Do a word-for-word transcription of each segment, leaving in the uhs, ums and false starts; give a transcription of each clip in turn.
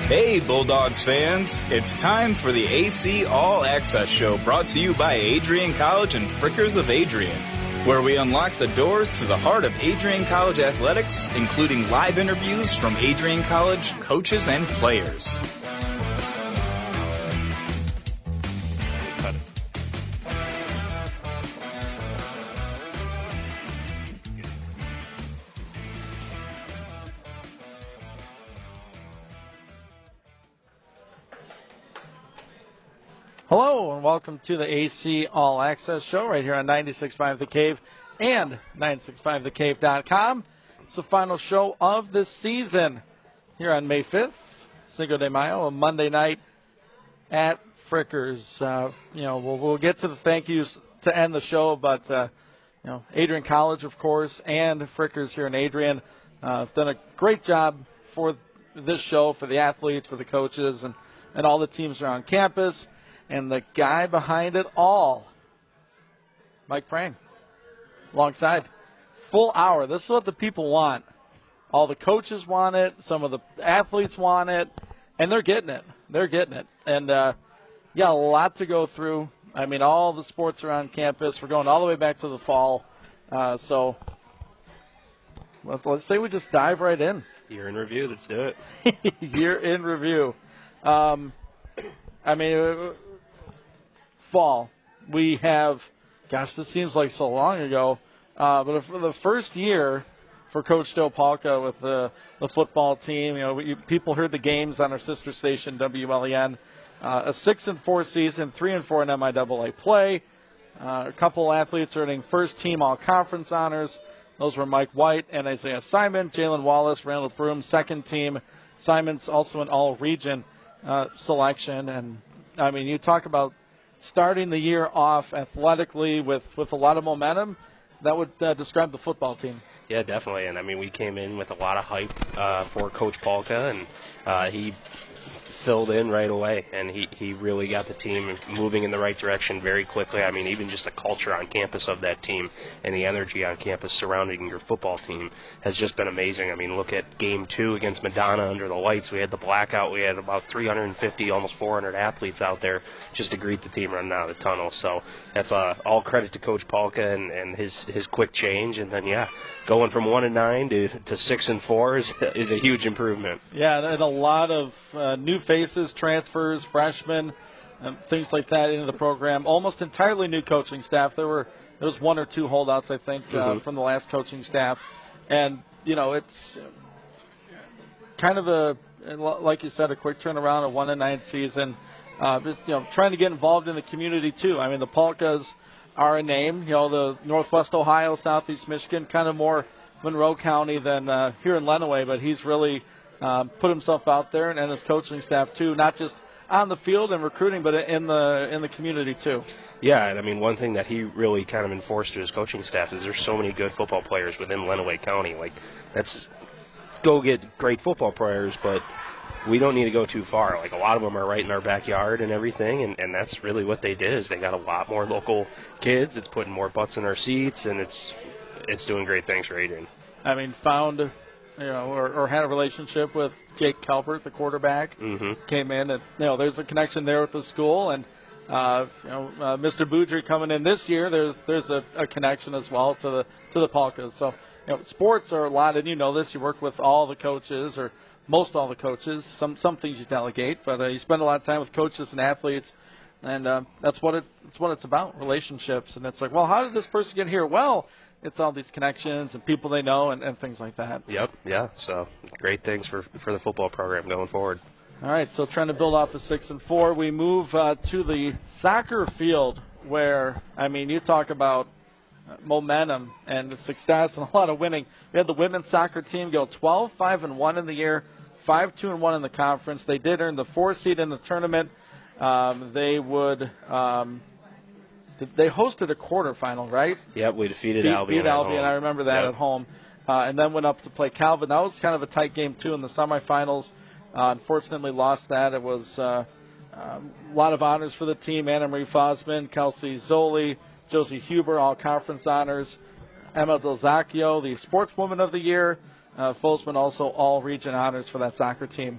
Hey, Bulldogs fans! It's time for the A C All Access Show, brought to you by Adrian College and Frickers of Adrian, where we unlock the doors to the heart of Adrian College athletics, including live interviews from Adrian College coaches and players. Hello and welcome to the A C All Access Show right here on ninety-six point five The Cave and nine six five the cave dot com. It's the final show of the season here on May fifth, Cinco de Mayo, a Monday night at Frickers. Uh, you know, we'll, we'll get to the thank yous to end the show, but uh, you know, Adrian College, of course, and Frickers here in Adrian uh, have done a great job for this show, for the athletes, for the coaches, and, and all the teams around campus. And the guy behind it all, Mike Prang, alongside. Full hour. This is what the people want. All the coaches want it. Some of the athletes want it. And they're getting it. They're getting it. And, uh, yeah, a lot to go through. I mean, all the sports are on campus. We're going all the way back to the fall. Uh, so let's, let's say we just dive right in. Year in review. Let's do it. Year in review. Um, I mean, uh, fall. We have, gosh, this seems like so long ago, uh, but for the first year for Coach Joe Palka with the, the football team, you know, we, people heard the games on our sister station, W L E N. Uh, a six and four season, three and four in M I A A play. Uh, a couple athletes earning first team all conference honors. Those were Mike White and Isaiah Simon. Jalen Wallace, Randall Broom, second team. Simon's also an all region uh, selection. And I mean, you talk about starting the year off athletically with, with a lot of momentum, that would uh, describe the football team. Yeah, definitely. And, I mean, we came in with a lot of hype uh, for Coach Palka, and uh, he filled in right away, and he, he really got the team moving in the right direction very quickly. I mean, even just the culture on campus of that team and the energy on campus surrounding your football team has just been amazing. I mean, look at game two against Madonna under the lights. We had the blackout. We had about three hundred fifty, almost four hundred athletes out there just to greet the team running out of the tunnel. So that's uh, all credit to Coach Palka and, and his, his quick change. And then, yeah, going from one and nine to, to six and four is, is a huge improvement. Yeah, and a lot of uh, new faces, transfers, freshmen, and things like that into the program. Almost entirely new coaching staff. There were there was one or two holdouts, I think, uh, mm-hmm. from the last coaching staff, and you know it's kind of a, like you said, a quick turnaround, a one and nine season. Uh, but, you know, trying to get involved in the community too. I mean, the Palkas are a name. You know, the Northwest Ohio, Southeast Michigan, kind of more Monroe County than uh, here in Lenawee, but he's really um, put himself out there, and, and his coaching staff too, not just on the field and recruiting, but in the in the community too. Yeah, and I mean, one thing that he really kind of enforced to his coaching staff is there's so many good football players within Lenawee County. Like, that's go get great football players, but we don't need to go too far. Like, a lot of them are right in our backyard and everything, and, and that's really what they did is they got a lot more local kids. It's putting more butts in our seats, and it's it's doing great things for Adrian. I mean, found, you know, or, or had a relationship with Jake Calvert, the quarterback. Mm-hmm. Came in, and, you know, there's a connection there with the school, and, uh, you know, uh, Mister Boudry coming in this year, there's there's a, a connection as well to the to the Palkas. So, you know, sports are a lot, and you know this, you work with all the coaches, or most all the coaches. Some some things you delegate, but uh, you spend a lot of time with coaches and athletes, and uh, that's what it that's what it's about, relationships. And it's like, well, how did this person get here? Well, it's all these connections and people they know and, and things like that. Yep, yeah. So great things for for the football program going forward. All right, so trying to build off the six and four, we move uh, to the soccer field where, I mean, you talk about momentum and success and a lot of winning. We had the women's soccer team go twelve five and one in the year, five two and one in the conference. They did earn the four seed in the tournament. Um, they would um, they hosted a quarterfinal, right? Yep, we defeated beat, Albion. Beat Albion, I remember that yep. at home, uh, and then went up to play Calvin. That was kind of a tight game too in the semifinals. Uh, unfortunately, lost that. It was uh, um, a lot of honors for the team. Anna Marie Fosman, Kelsey Zoli, Josie Huber, all conference honors. Emma Delzacchio, the Sportswoman of the Year. Uh, Fosman also all region honors for that soccer team.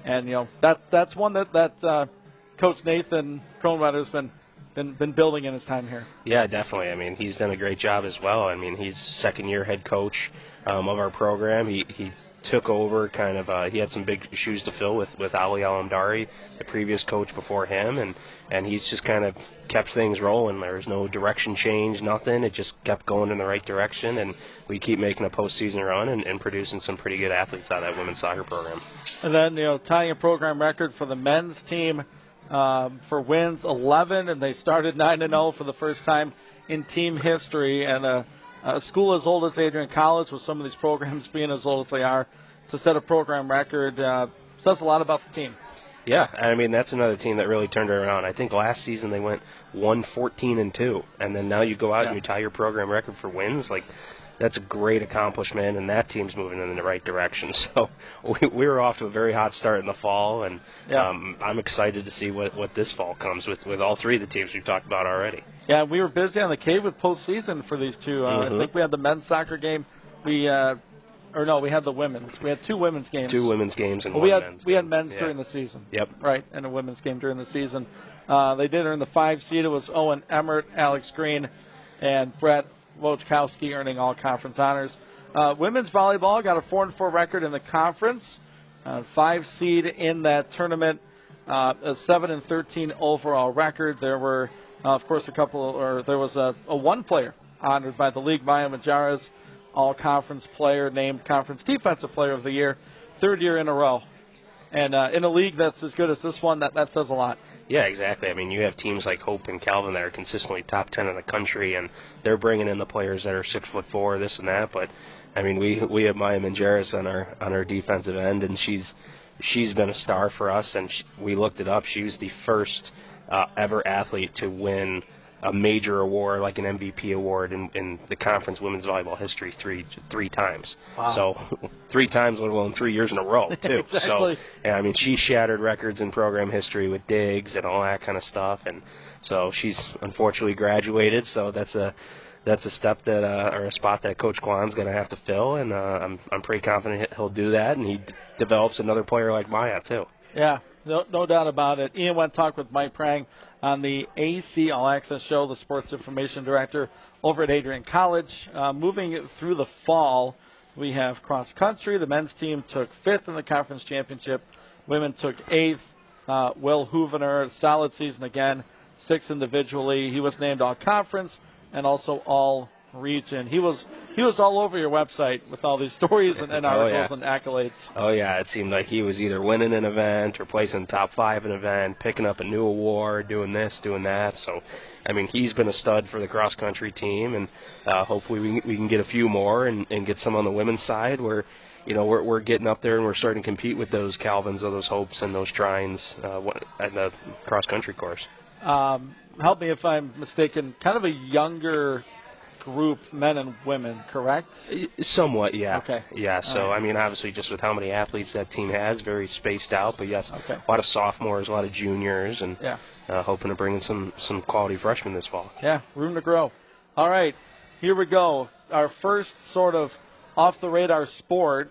and you know that that's one that that uh, Coach Nathan Kronweiler has been. Been, been building in his time here. Yeah, definitely. I mean, he's done a great job as well. I mean, he's second-year head coach um, of our program. He he took over kind of, uh, he had some big shoes to fill with, with Ali Alamdari, the previous coach before him, and, and he's just kind of kept things rolling. There was no direction change, nothing. It just kept going in the right direction, and we keep making a postseason run and, and producing some pretty good athletes out of that women's soccer program. And then, you know, tying a program record for the men's team, Um, for wins, eleven, and they started nine and oh for the first time in team history. And a, a school as old as Adrian College, with some of these programs being as old as they are, to set a program record uh, says a lot about the team. Yeah, I mean, that's another team that really turned it around. I think last season they went one fourteen and two, and then now you go out yeah. and you tie your program record for wins. Like, that's a great accomplishment, and that team's moving in the right direction. So we, we were off to a very hot start in the fall, and yeah. um, I'm excited to see what, what this fall comes with, with all three of the teams we've talked about already. Yeah, we were busy on the Cave with postseason for these two. Uh, mm-hmm. I think we had the men's soccer game. We, uh, or no, we had the women's. We had two women's games. Two women's games and well, one we had, men's We game. had men's yeah. during the season. Yep. Right, and a women's game during the season. Uh, they did earn the five seed. It was Owen Emmert, Alex Green, and Brett Wojciechowski earning all conference honors. Uh, women's volleyball got a four and four record in the conference, uh, five seed in that tournament, uh, a seven and thirteen overall record. There were, uh, of course, a couple, or there was a, a one player honored by the league, Maya Majaras, all conference player, named conference defensive player of the year, third year in a row. And uh, in a league that's as good as this one, that, that says a lot. Yeah, exactly. I mean, you have teams like Hope and Calvin that are consistently top ten in the country, and they're bringing in the players that are six foot four, this and that. But I mean, we we have Maya Manjaris on our on our defensive end, and she's she's been a star for us. And she, we looked it up. She was the first uh, ever athlete to win a major award, like an M V P award, in, in the conference women's volleyball history three three times. Wow. So three times, let alone three years in a row, too. Exactly. So, yeah, I mean, she shattered records in program history with digs and all that kind of stuff. And so she's unfortunately graduated, so that's a that's a step that uh, or a spot that Coach Kwan's going to have to fill, and uh, I'm I'm pretty confident he'll do that, and he d- develops another player like Maya, too. Yeah, no, no doubt about it. Ian went to talk with Mike Prang on the A C All Access Show, the sports information director over at Adrian College. Uh, moving through the fall, we have cross country. The men's team took fifth in the conference championship. Women took eighth. Uh, Will Hoovener, solid season again, sixth individually. He was named all conference and also all region. He was he was all over your website with all these stories and, and articles oh, yeah. and accolades. Oh, yeah. It seemed like he was either winning an event or placing top five in an event, picking up a new award, doing this, doing that. So, I mean, he's been a stud for the cross-country team, and uh, hopefully we, we can get a few more and, and get some on the women's side where, you know, we're, we're getting up there and we're starting to compete with those Calvins or those Hopes and those Trines uh, at the cross-country course. Um, help me if I'm mistaken, kind of a younger group, men and women, correct? Somewhat, yeah. Okay. Yeah, so, right. I mean, obviously just with how many athletes that team has, very spaced out, but yes, okay. a lot of sophomores, a lot of juniors, and yeah. uh, hoping to bring in some, some quality freshmen this fall. Yeah, room to grow. All right, here we go. Our first sort of off-the-radar sport,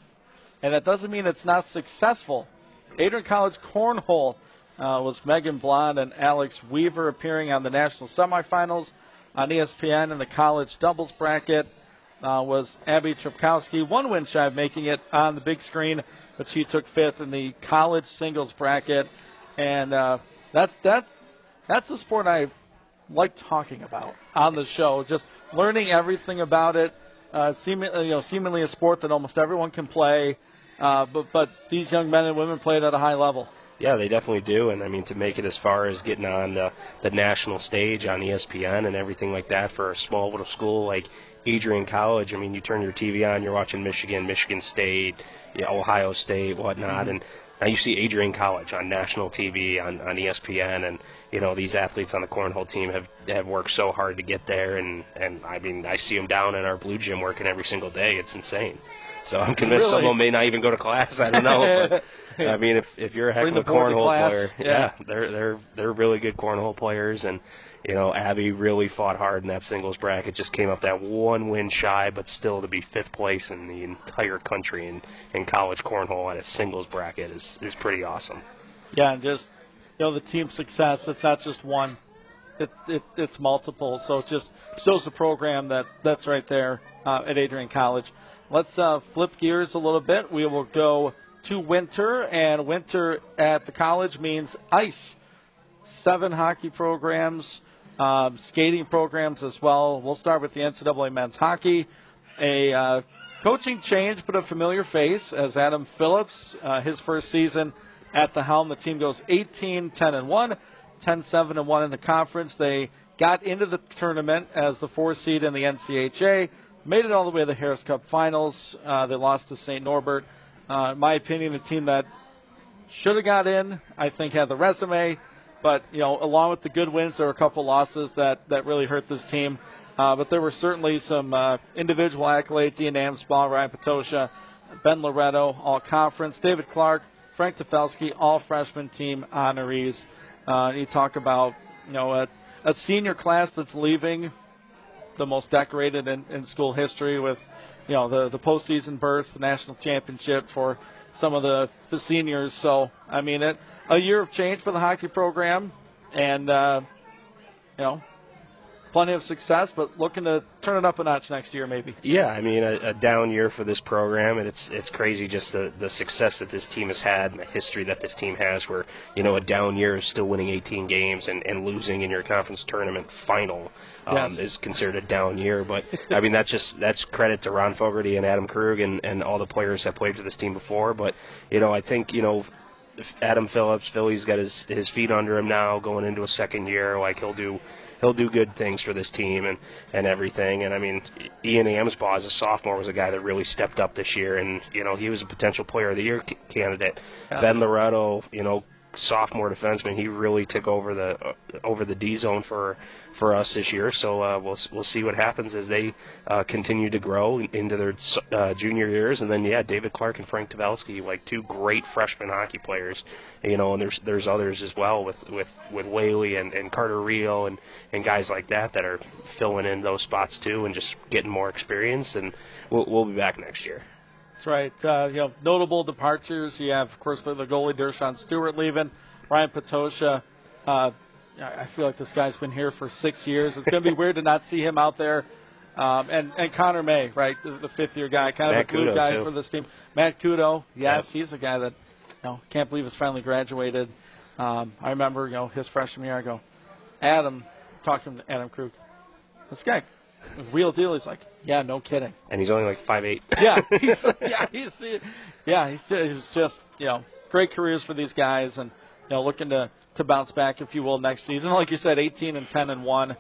and that doesn't mean it's not successful. Adrian College Cornhole uh, was Megan Blond and Alex Weaver appearing on the national semifinals. On E S P N in the college doubles bracket uh, was Abby Tripkowski, one win shy of making it on the big screen, but she took fifth in the college singles bracket. And uh, that's, that's, that's a sport I like talking about on the show, just learning everything about it. Uh, seemingly, you know, seemingly a sport that almost everyone can play, uh, but, but these young men and women play it at a high level. Yeah, they definitely do, and I mean to make it as far as getting on the, the national stage on E S P N and everything like that for a small little school like Adrian College. I mean, you turn your T V on, you're watching Michigan, Michigan State, you know, Ohio State, whatnot, mm-hmm. and now you see Adrian College on national T V on, on E S P N, and you know these athletes on the cornhole team have, have worked so hard to get there, and, and I mean I see them down in our blue gym working every single day. It's insane. So I'm convinced really? some of them may not even go to class. I don't know. But, I mean, if if you're a heck Bring of a the board to cornhole class. player, Yeah. yeah, they're they're they're really good cornhole players, and you know, Abby really fought hard in that singles bracket, just came up that one win shy, but still to be fifth place in the entire country in, in college cornhole at a singles bracket is, is pretty awesome. Yeah, and just, you know, the team success, it's not just one. It, it, it's multiple, so it just shows the program that that's right there uh, at Adrian College. Let's uh, flip gears a little bit. We will go to winter, and winter at the college means ice. Seven hockey programs, um, skating programs as well. We'll start with the N C double A men's hockey. A uh, coaching change, but a familiar face as Adam Phillips, uh, his first season at the helm. The team goes eighteen ten and one. ten seven and one in the conference. They got into the tournament as the four seed in the N C H A, made it all the way to the Harris Cup Finals. Uh, they lost to Saint Norbert. Uh, in my opinion, a team that should have got in, I think, had the resume. But, you know, along with the good wins, there were a couple losses that, that really hurt this team. Uh, but there were certainly some uh, individual accolades. Ian Amsbaugh, Ryan Patosha, Ben Loretto, all conference. David Clark, Frank Tefelsky, all freshman team honorees. Uh, you talk about, you know, a, a senior class that's leaving the most decorated in, in school history with, you know, the, the postseason berths, the national championship for some of the, the seniors. So, I mean, it, a year of change for the hockey program and, uh, you know, plenty of success, but looking to turn it up a notch next year maybe. Yeah, I mean, a, a down year for this program, and it's it's crazy just the, the success that this team has had and the history that this team has where, you know, a down year is still winning eighteen games and, and losing in your conference tournament final um, yes. is considered a down year. But, I mean, that's just that's credit to Ron Fogarty and Adam Krug and, and all the players that played for this team before. But, you know, I think, you know, Adam Phillips, Philly's got his, his feet under him now going into a second year. Like, he'll do – He'll do good things for this team and, and everything. And, I mean, Ian Amsbaugh, as a sophomore, was a guy that really stepped up this year. And, you know, he was a potential player of the year c- candidate. Yes. Ben Loretto, you know, sophomore defenseman, he really took over the uh, over the D zone for for us this year. So uh, we'll we'll see what happens as they uh, continue to grow into their uh, junior years. And then yeah, David Clark and Frank Tavelsky, like two great freshman hockey players. You know, and there's there's others as well with with with Whaley and, and Carter Rio and and guys like that that are filling in those spots too and just getting more experience. And we'll we'll be back next year. That's right. Uh, you know, notable departures. You have, of course, the, the goalie Dershawn Stewart leaving. Ryan Patosha. Uh, I feel like this guy's been here for six years. It's going to be weird to not see him out there. Um, and, and Connor May, right, the, the fifth-year guy, kind Matt of a glue Kudo, guy too. for this team. Matt Kudo, yes, yep. He's a guy that, you know, can't believe he's finally graduated. Um, I remember, you know, his freshman year, I go, Adam, talking to Adam Krug, this guy, real deal. He's like, yeah, no kidding. And he's only like five eight. yeah, he's yeah, he's yeah, he's, he's just, you know, great careers for these guys, and, you know, looking to, to bounce back, if you will, next season. Like you said, eighteen and ten and one,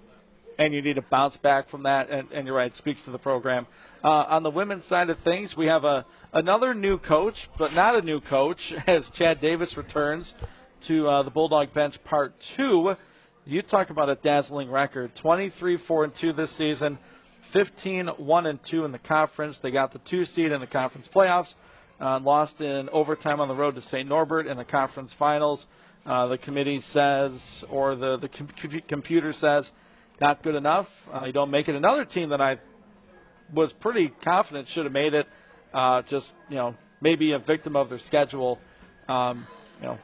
and you need to bounce back from that. And, and you're right, it speaks to the program. Uh, on the women's side of things, we have a another new coach, but not a new coach, as Chad Davis returns to uh, the Bulldog bench Part Two. You talk about a dazzling record: twenty-three four and two this season, fifteen one and two in the conference. They got the two seed in the conference playoffs, uh, lost in overtime on the road to Saint Norbert in the conference finals. Uh, the committee says, or the, the com- computer says, not good enough. Uh, you don't make it. Another team that I was pretty confident should have made it, uh, just, you know, maybe a victim of their schedule. Um, you know,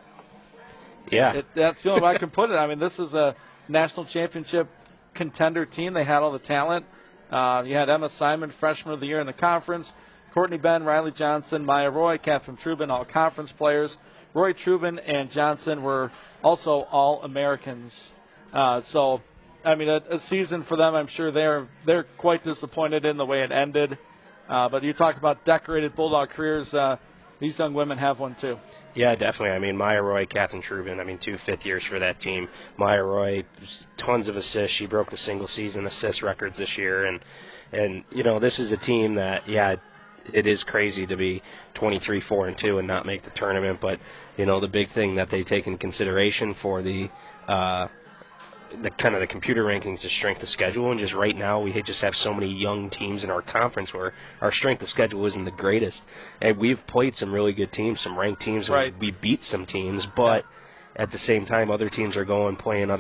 Yeah. It, that's the only way I can put it. I mean, this is a national championship contender team. They had all the talent. Uh, you had Emma Simon, freshman of the year in the conference. Courtney Ben, Riley Johnson, Maya Roy, Catherine Trubin, all conference players. Roy Trubin and Johnson were also all Americans. Uh, so, I mean, a, a season for them, I'm sure they're they're quite disappointed in the way it ended. Uh, but you talk about decorated Bulldog careers. Uh, these young women have one too. Yeah, definitely. I mean, Maya Roy, Catherine Trubin, I mean, two fifth years for that team. Maya Roy, tons of assists. She broke the single season assist records this year. And, and you know, this is a team that, yeah, it is crazy to be twenty-three four and two and not make the tournament. But, you know, the big thing that they take in consideration for the uh, the kind of the computer rankings is strength of schedule. And just right now we just have so many young teams in our conference where our strength of schedule isn't the greatest. And we've played some really good teams, some ranked teams. Right. We beat some teams, but at the same time other teams are going playing other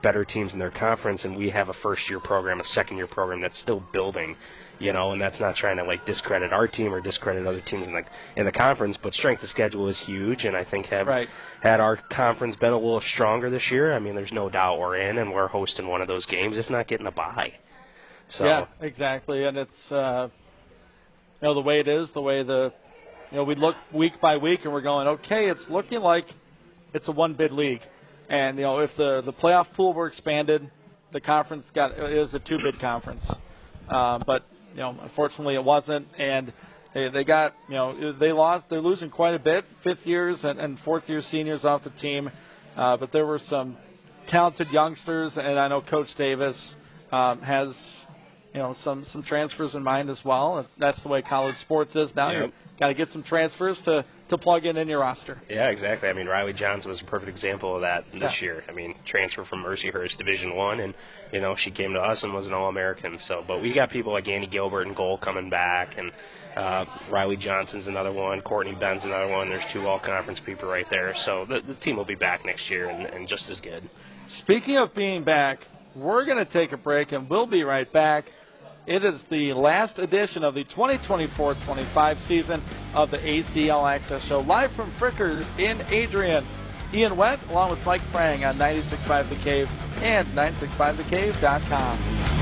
better teams in their conference, and we have a first-year program, a second-year program that's still building, you know, and that's not trying to like discredit our team or discredit other teams in the in the conference. But strength of schedule is huge, and I think have right. had our conference been a little stronger this year, I mean, there's no doubt we're in, and we're hosting one of those games, if not getting a bye. So yeah, exactly, and it's uh, you know the way it is, the way the you know we look week by week, and we're going, okay, it's looking like it's a one-bid league. And, you know, if the, the playoff pool were expanded, the conference got it was a two-bid conference. Uh, but, you know, unfortunately it wasn't. And they, they got, you know, they lost. They're losing quite a bit, fifth years and, and fourth-year seniors off the team. Uh, but there were some talented youngsters, and I know Coach Davis um, has, you know, some, some transfers in mind as well. That's the way college sports is now. Yeah. You've got to get some transfers to, to plug in in your roster. Yeah, exactly. I mean, Riley Johnson was a perfect example of that this yeah. year. I mean, transfer from Mercyhurst Division One, and you know she came to us and was an All-American. So, but we got people like Andy Gilbert and goal coming back, and uh, Riley Johnson's another one. Courtney Ben's another one. There's two All-Conference people right there. So the, the team will be back next year and, and just as good. Speaking of being back, we're going to take a break, and we'll be right back. It is the last edition of the twenty twenty-four twenty-five season of the A C All Access Show, live from Frickers in Adrian. Ian Wett, along with Mike Prang on ninety-six point five The Cave and nine six five the cave dot com.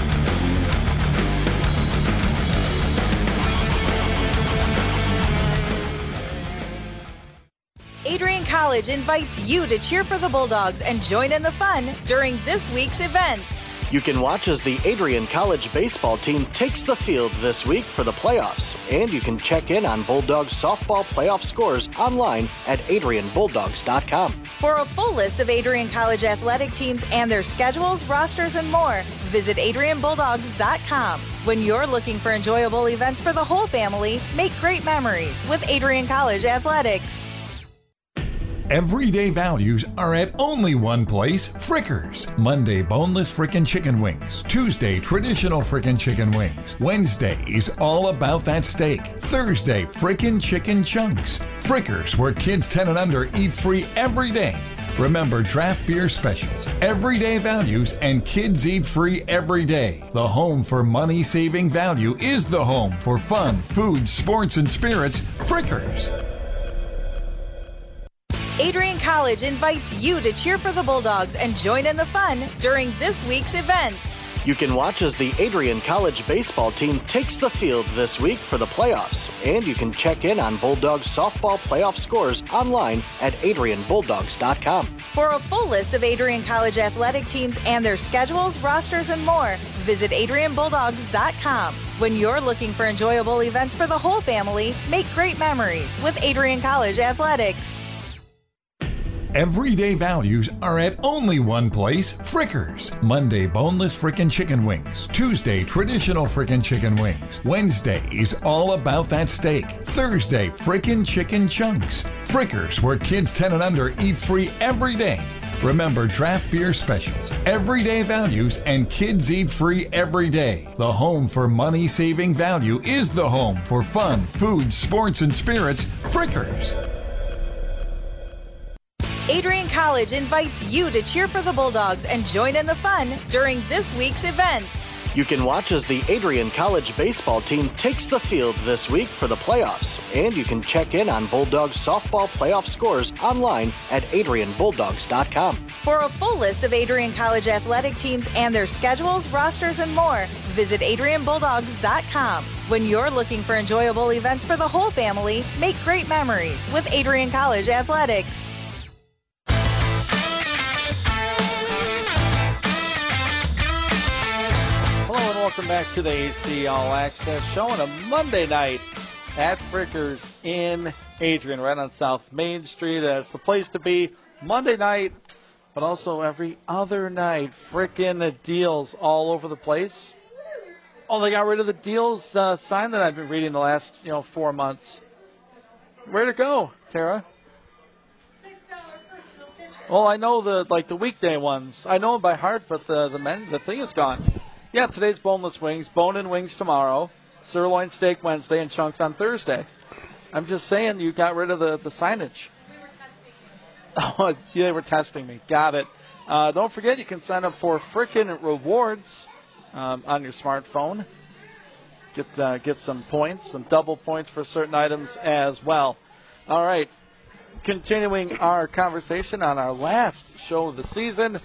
Adrian College invites you to cheer for the Bulldogs and join in the fun during this week's events. You can watch as the Adrian College baseball team takes the field this week for the playoffs, and you can check in on Bulldogs softball playoff scores online at adrian bulldogs dot com. For a full list of Adrian College athletic teams and their schedules, rosters, and more, visit adrian bulldogs dot com. When you're looking for enjoyable events for the whole family, make great memories with Adrian College Athletics. Everyday values are at only one place, Frickers. Monday, boneless frickin' chicken wings. Tuesday, traditional frickin' chicken wings. Wednesday is all about that steak. Thursday, frickin' chicken chunks. Frickers, where kids ten and under eat free every day. Remember draft beer specials, everyday values, and kids eat free every day. The home for money-saving value is the home for fun, food, sports, and spirits, Frickers. Adrian College invites you to cheer for the Bulldogs and join in the fun during this week's events. You can watch as the Adrian College baseball team takes the field this week for the playoffs, and you can check in on Bulldogs softball playoff scores online at adrian bulldogs dot com. For a full list of Adrian College athletic teams and their schedules, rosters, and more, visit adrian bulldogs dot com. When you're looking for enjoyable events for the whole family, make great memories with Adrian College Athletics. Everyday values are at only one place, Frickers. Monday, boneless frickin' chicken wings. Tuesday, traditional frickin' chicken wings. Wednesday is all about that steak. Thursday, frickin' chicken chunks. Frickers, where kids ten and under eat free every day. Remember draft beer specials, everyday values, and kids eat free every day. The home for money-saving value is the home for fun, food, sports, and spirits, Frickers. Adrian College invites you to cheer for the Bulldogs and join in the fun during this week's events. You can watch as the Adrian College baseball team takes the field this week for the playoffs, and you can check in on Bulldogs softball playoff scores online at adrian bulldogs dot com. For a full list of Adrian College athletic teams and their schedules, rosters, and more, visit adrian bulldogs dot com. When you're looking for enjoyable events for the whole family, make great memories with Adrian College Athletics. Welcome back to the A C All Access Show on a Monday night at Frickers in Adrian, right on South Main Street. That's the place to be Monday night, but also every other night. Frickin' deals all over the place. Oh, they got rid of the deals uh, sign that I've been reading the last, you know, four months. Where'd it go, Tara? Well, I know the like the weekday ones. I know them by heart, but the the men the thing is gone. Yeah, today's boneless wings, bone-in wings tomorrow, sirloin steak Wednesday, and chunks on Thursday. I'm just saying you got rid of the, the signage. We were testing you. Oh, yeah, they were testing me. Got it. Uh, don't forget, you can sign up for Frickin' Rewards um, on your smartphone. Get uh, get some points, some double points for certain items as well. All right, continuing our conversation on our last show of the season.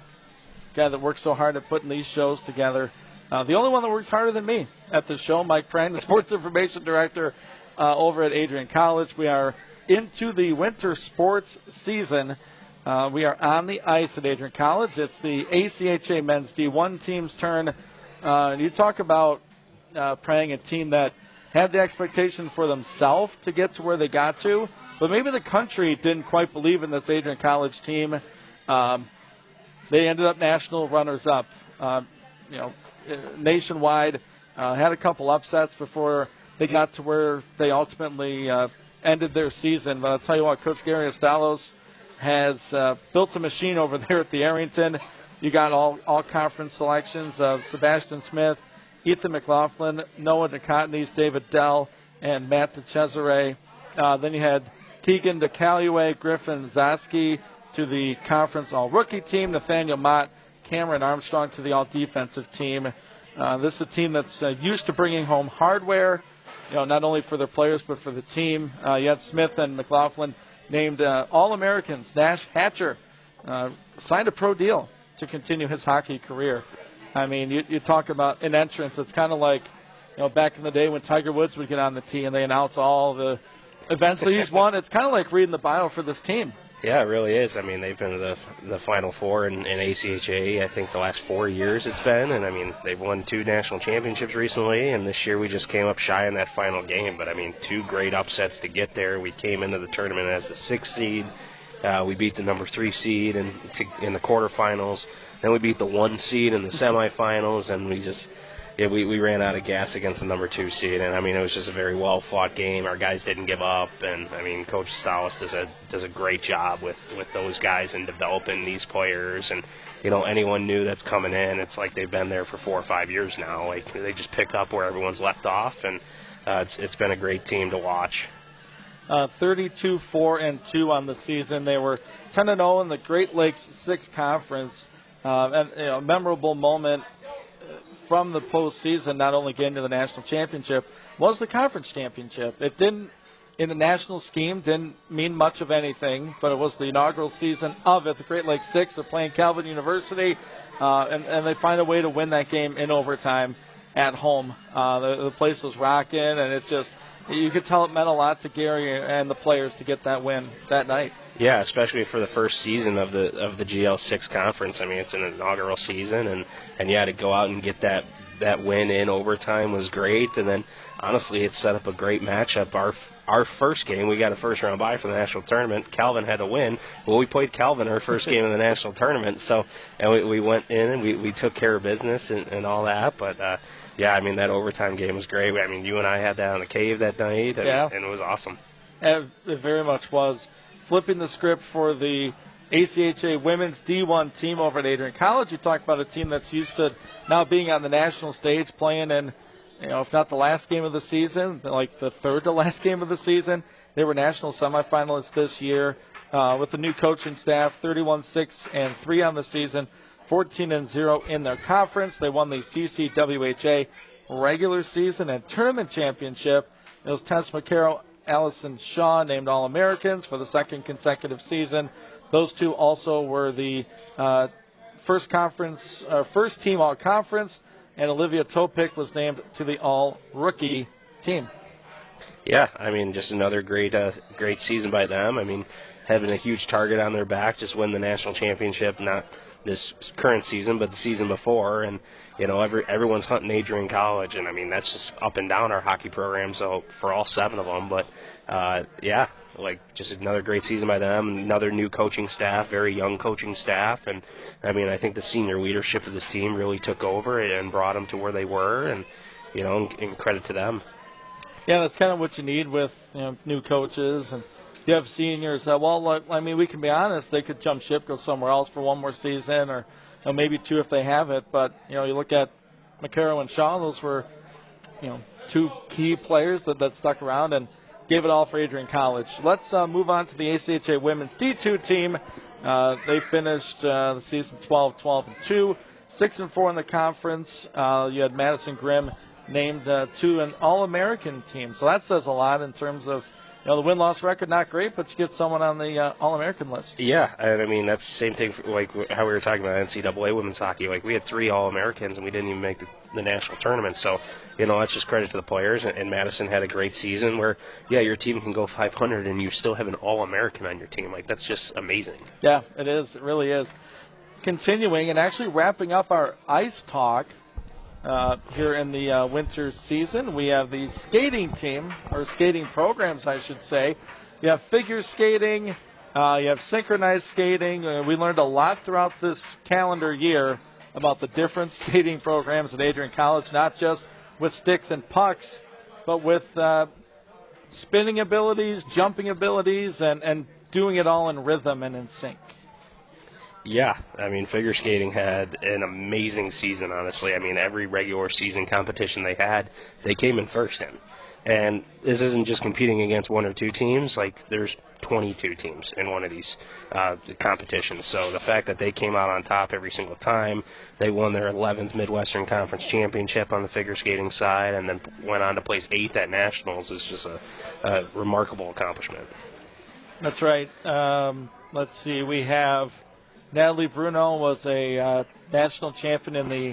Guy that works so hard at putting these shows together. Uh, the only one that works harder than me at this show, Mike Prang, the Sports Information Director uh, over at Adrian College. We are into the winter sports season. Uh, we are on the ice at Adrian College. It's the A C H A Men's D one team's turn. Uh, you talk about uh, Prang, a team that had the expectation for themselves to get to where they got to, but maybe the country didn't quite believe in this Adrian College team. Um, they ended up national runners-up. Uh, you know, nationwide, uh, had a couple upsets before they got to where they ultimately uh, ended their season. But I'll tell you what, Coach Gary Estalos has uh, built a machine over there at the Arrington. You got all, all conference selections of Sebastian Smith, Ethan McLaughlin, Noah DeCottney's, David Dell, and Matt DeCesare. Uh, then you had Keegan DeCallaway, Griffin Zosky to the conference all-rookie team, Nathaniel Mott, Cameron Armstrong to the all-defensive team. Uh, this is a team that's uh, used to bringing home hardware, you know, not only for their players but for the team. Uh, you had Smith and McLaughlin named uh, All-Americans. Nash Hatcher uh, signed a pro deal to continue his hockey career. I mean, you, you talk about an entrance. It's kind of like, you know, back in the day when Tiger Woods would get on the tee and they announce all the events that he's won. It's kind of like reading the bio for this team. Yeah, it really is. I mean, they've been to the the Final Four in, in A C H A, I think, the last four years it's been. And, I mean, they've won two national championships recently, and this year we just came up shy in that final game. But, I mean, two great upsets to get there. We came into the tournament as the sixth seed. Uh, we beat the number three seed in, to, in the quarterfinals. Then we beat the one seed in the semifinals, and we just yeah, we, we ran out of gas against the number two seed. And, I mean, it was just a very well-fought game. Our guys didn't give up. And, I mean, Coach Stalis does a does a great job with, with those guys and developing these players. And, you know, anyone new that's coming in, it's like they've been there for four or five years now. Like, they just pick up where everyone's left off. And uh, it's it's been a great team to watch. Uh, thirty-two four and two on the season. They were ten and oh in the Great Lakes Six Conference. Uh, and you know, a memorable moment from the postseason, not only getting to the national championship, was the conference championship. It didn't, in the national scheme, didn't mean much of anything, but it was the inaugural season of it. The Great Lakes Six, they're playing Calvin University, uh, and, and they find a way to win that game in overtime at home. Uh, the, the place was rocking, and it just, you could tell it meant a lot to Gary and the players to get that win that night. Yeah, especially for the first season of the of the G L six conference. I mean, it's an inaugural season, and, and yeah, to go out and get that, that win in overtime was great. And then, honestly, it set up a great matchup. Our our first game, we got a first-round bye for the national tournament. Calvin had to win. Well, we played Calvin our first game in the national tournament. So, and we, we went in and we, we took care of business and, and all that. But, uh, yeah, I mean, that overtime game was great. I mean, you and I had that on the cave that night, and, yeah. and it was awesome. It, it very much was. Flipping the script for the A C H A women's D one team over at Adrian College, you talk about a team that's used to now being on the national stage, playing in, you know, if not the last game of the season, like the third to last game of the season. They were national semifinalists this year uh, with the new coaching staff, thirty-one six and three on the season, fourteen and zero in their conference. They won the C C W H A regular season and tournament championship. It was Tess McCarroll, Allison Shaw named All-Americans for the second consecutive season. Those two also were the uh, first conference, uh, first team all-conference, and Olivia Topic was named to the all-rookie team. Yeah, I mean, just another great, uh, great season by them. I mean, having a huge target on their back, just win the national championship, not this current season, but the season before, and you know, every everyone's hunting Adrian College, and I mean that's just up and down our hockey program. So for all seven of them, but uh, yeah, like just another great season by them. Another new coaching staff, very young coaching staff, and I mean I think the senior leadership of this team really took over and brought them to where they were, and you know, and credit to them. Yeah, that's kind of what you need with you know new coaches, and you have seniors that, well, I mean, we can be honest, they could jump ship, go somewhere else for one more season, or you know, maybe two if they have it. But, you know, you look at McCarroll and Shaw, those were, you know, two key players that, that stuck around. And gave it all for Adrian College. Let's uh, move on to the A C H A Women's D two team. Uh, they finished uh, the season twelve, twelve, and two, six and four in the conference. Uh, you had Madison Grimm named uh, to an All-American team, so that says a lot in terms of, you know, the win-loss record not great, but you get someone on the uh, All-American list. Yeah, and I mean that's the same thing for, like how we were talking about N C double A women's hockey. Like we had three All-Americans and we didn't even make the, the national tournament. So, you know, that's just credit to the players. And, and Madison had a great season where, yeah, your team can go five hundred and you still have an All-American on your team. Like that's just amazing. Yeah, it is. It really is. Continuing and actually wrapping up our ice talk. Uh, here in the uh, winter season, we have the skating team, or skating programs, I should say. You have figure skating, uh, you have synchronized skating. Uh, we learned a lot throughout this calendar year about the different skating programs at Adrian College, not just with sticks and pucks, but with uh, spinning abilities, jumping abilities, and, and doing it all in rhythm and in sync. Yeah, I mean, figure skating had an amazing season, honestly. I mean, every regular season competition they had, they came in first in. And this isn't just competing against one or two teams. Like, there's twenty-two teams in one of these uh, competitions. So the fact that they came out on top every single time, they won their eleventh Midwestern Conference Championship on the figure skating side, and then went on to place eighth at Nationals is just a, a remarkable accomplishment. That's right. Um, let's see, we have... Natalie Bruno was a uh, national champion in the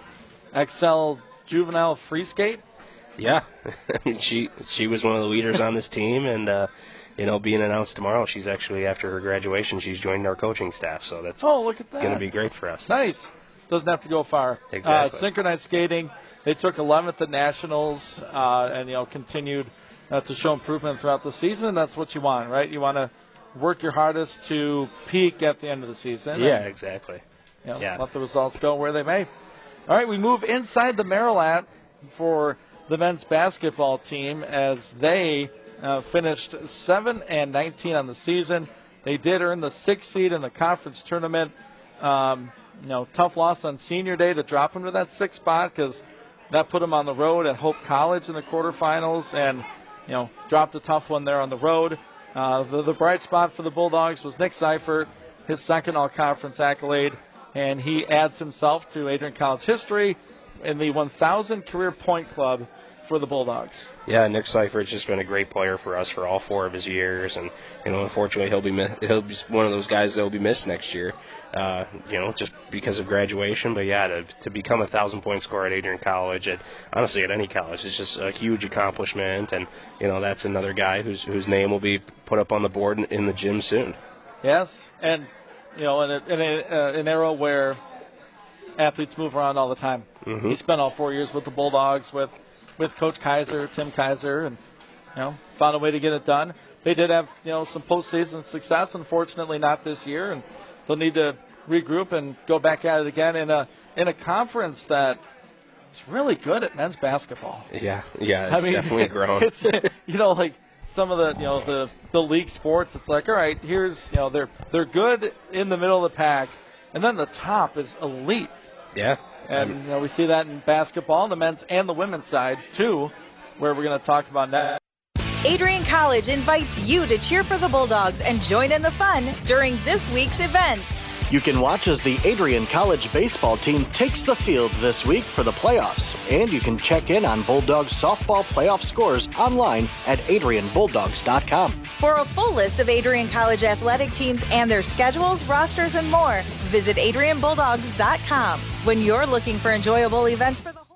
X L Juvenile Free Skate. Yeah, I mean, she she was one of the leaders on this team, and uh, you know, being announced tomorrow, she's actually after her graduation, she's joined our coaching staff. So that's oh, look at that, going to be great for us. Nice, doesn't have to go far. Exactly. Uh, synchronized skating, they took eleventh at nationals, uh, and you know continued uh, to show improvement throughout the season. And that's what you want, right? You want to work your hardest to peak at the end of the season. Yeah, and, exactly. You know, yeah. Let the results go where they may. All right, we move inside the Marilat for the men's basketball team as they uh, finished seven and nineteen on the season. They did earn the sixth seed in the conference tournament. Um, you know, tough loss on senior day to drop them to that sixth spot because that put them on the road at Hope College in the quarterfinals, and you know, dropped a tough one there on the road. Uh, the, the bright spot for the Bulldogs was Nick Seifert, his second all-conference accolade, and he adds himself to Adrian College history in the one thousand career point club for the Bulldogs. Yeah, Nick Seifert's just been a great player for us for all four of his years, and you know, unfortunately, he'll be mi- he'll be one of those guys that will be missed next year. Uh, you know, just because of graduation. But yeah, to, to become a thousand point scorer at Adrian College, and honestly at any college, is just a huge accomplishment. And you know, that's another guy whose whose name will be put up on the board in, in the gym soon. Yes, and you know, in, a, in a, uh, an era where athletes move around all the time. Mm-hmm. He spent all four years with the Bulldogs, with with Coach Kaiser, Tim Kaiser, and you know, found a way to get it done. They did have you know some postseason success, unfortunately not this year, and they'll need to regroup and go back at it again in a in a conference that is really good at men's basketball. Yeah, yeah, it's I mean, definitely grown. It's you know like some of the you know the, the league sports. It's like all right, here's you know they're they're good in the middle of the pack, and then the top is elite. Yeah, and you know we see that in basketball, on the men's and the women's side too, where we're going to talk about that. Adrian College invites you to cheer for the Bulldogs and join in the fun during this week's events. You can watch as the Adrian College baseball team takes the field this week for the playoffs, and you can check in on Bulldogs softball playoff scores online at adrian bulldogs dot com. For a full list of Adrian College athletic teams and their schedules, rosters, and more, visit adrian bulldogs dot com. When you're looking for enjoyable events for the whole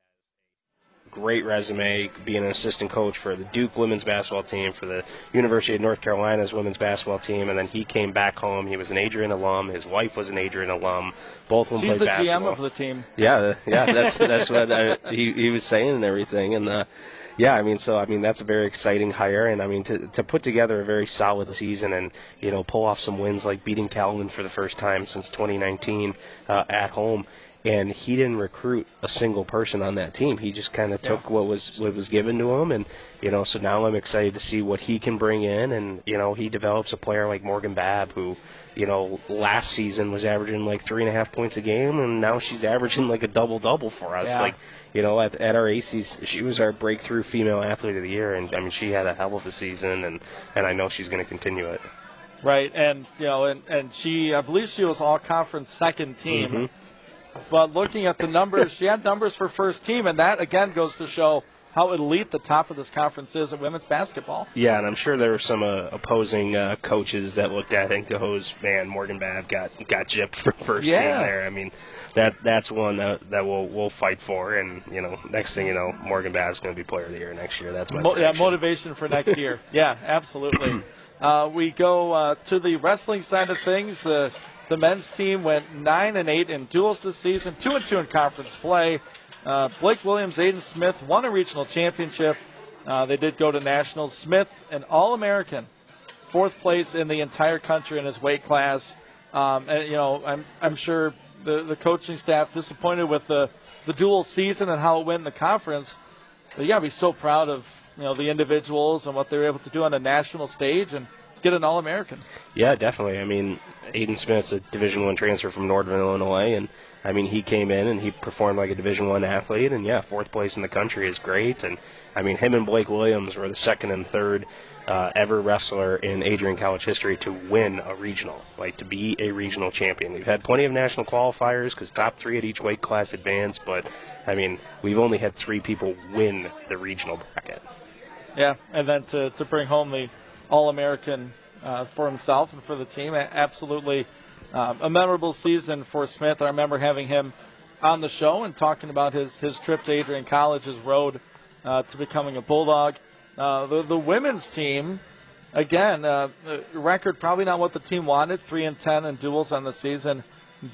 great resume, being an assistant coach for the Duke women's basketball team, for the University of North Carolina's women's basketball team, and then he came back home. He was an Adrian alum. His wife was an Adrian alum. Both of them She's played the basketball. G M of the team. Yeah, yeah, that's that's what I, he he was saying and everything, and uh, yeah, I mean, so I mean that's a very exciting hire, and I mean to to put together a very solid season and you know pull off some wins like beating Calvin for the first time since twenty nineteen uh, at home. and he didn't recruit a single person on that team. He just kind of took Yeah. what was what was given to him, and you know, so now I'm excited to see what he can bring in, and you know, he develops a player like Morgan Babb, who, you know, last season was averaging like three and a half points a game, and now she's averaging like a double double for us. Yeah. Like, you know, at, at our A Cs, she was our breakthrough female athlete of the year, and I mean, she had a hell of a season, and and I know she's going to continue it. Right, and you know, and, and she, I believe she was all conference second team. Mm-hmm. But looking at the numbers, she had numbers for first team, and that again goes to show how elite the top of this conference is at women's basketball. Yeah, and I'm sure there were some uh, opposing uh, coaches that looked at it and goes, "Man, Morgan Babb got got gypped for first Yeah. team there." I mean, that that's one that that we'll we'll fight for, and you know, next thing you know, Morgan Babb's going to be player of the year next year. That's my Mo- yeah, prediction. motivation for next year. Yeah, absolutely. Uh, we go uh, to the wrestling side of things. The the men's team went nine and eight in duels this season, two and two in conference play. Uh, Blake Williams, Aiden Smith won a regional championship. Uh, they did go to nationals. Smith, an All-American, fourth place in the entire country in his weight class. Um, and you know, I'm I'm sure the the coaching staff disappointed with the the dual season and how it went in the conference. But you gotta be so proud of, you know, the individuals and what they were able to do on a national stage and get an All-American. Yeah, definitely. I mean, Aiden Smith's a Division One transfer from Northern Illinois, and I mean, he came in and he performed like a Division One athlete, and yeah, fourth place in the country is great. And I mean, him and Blake Williams were the second and third uh, ever wrestler in Adrian College history to win a regional, like to be a regional champion. We've had plenty of national qualifiers because top three at each weight class advance, but I mean, we've only had three people win the regional bracket. Yeah, and then to, to bring home the All-American uh, for himself and for the team, absolutely um, a memorable season for Smith. I remember having him on the show and talking about his, his trip to Adrian College, his road uh, to becoming a Bulldog. Uh, the, the women's team, again, uh, record probably not what the team wanted, three and ten in duels on the season,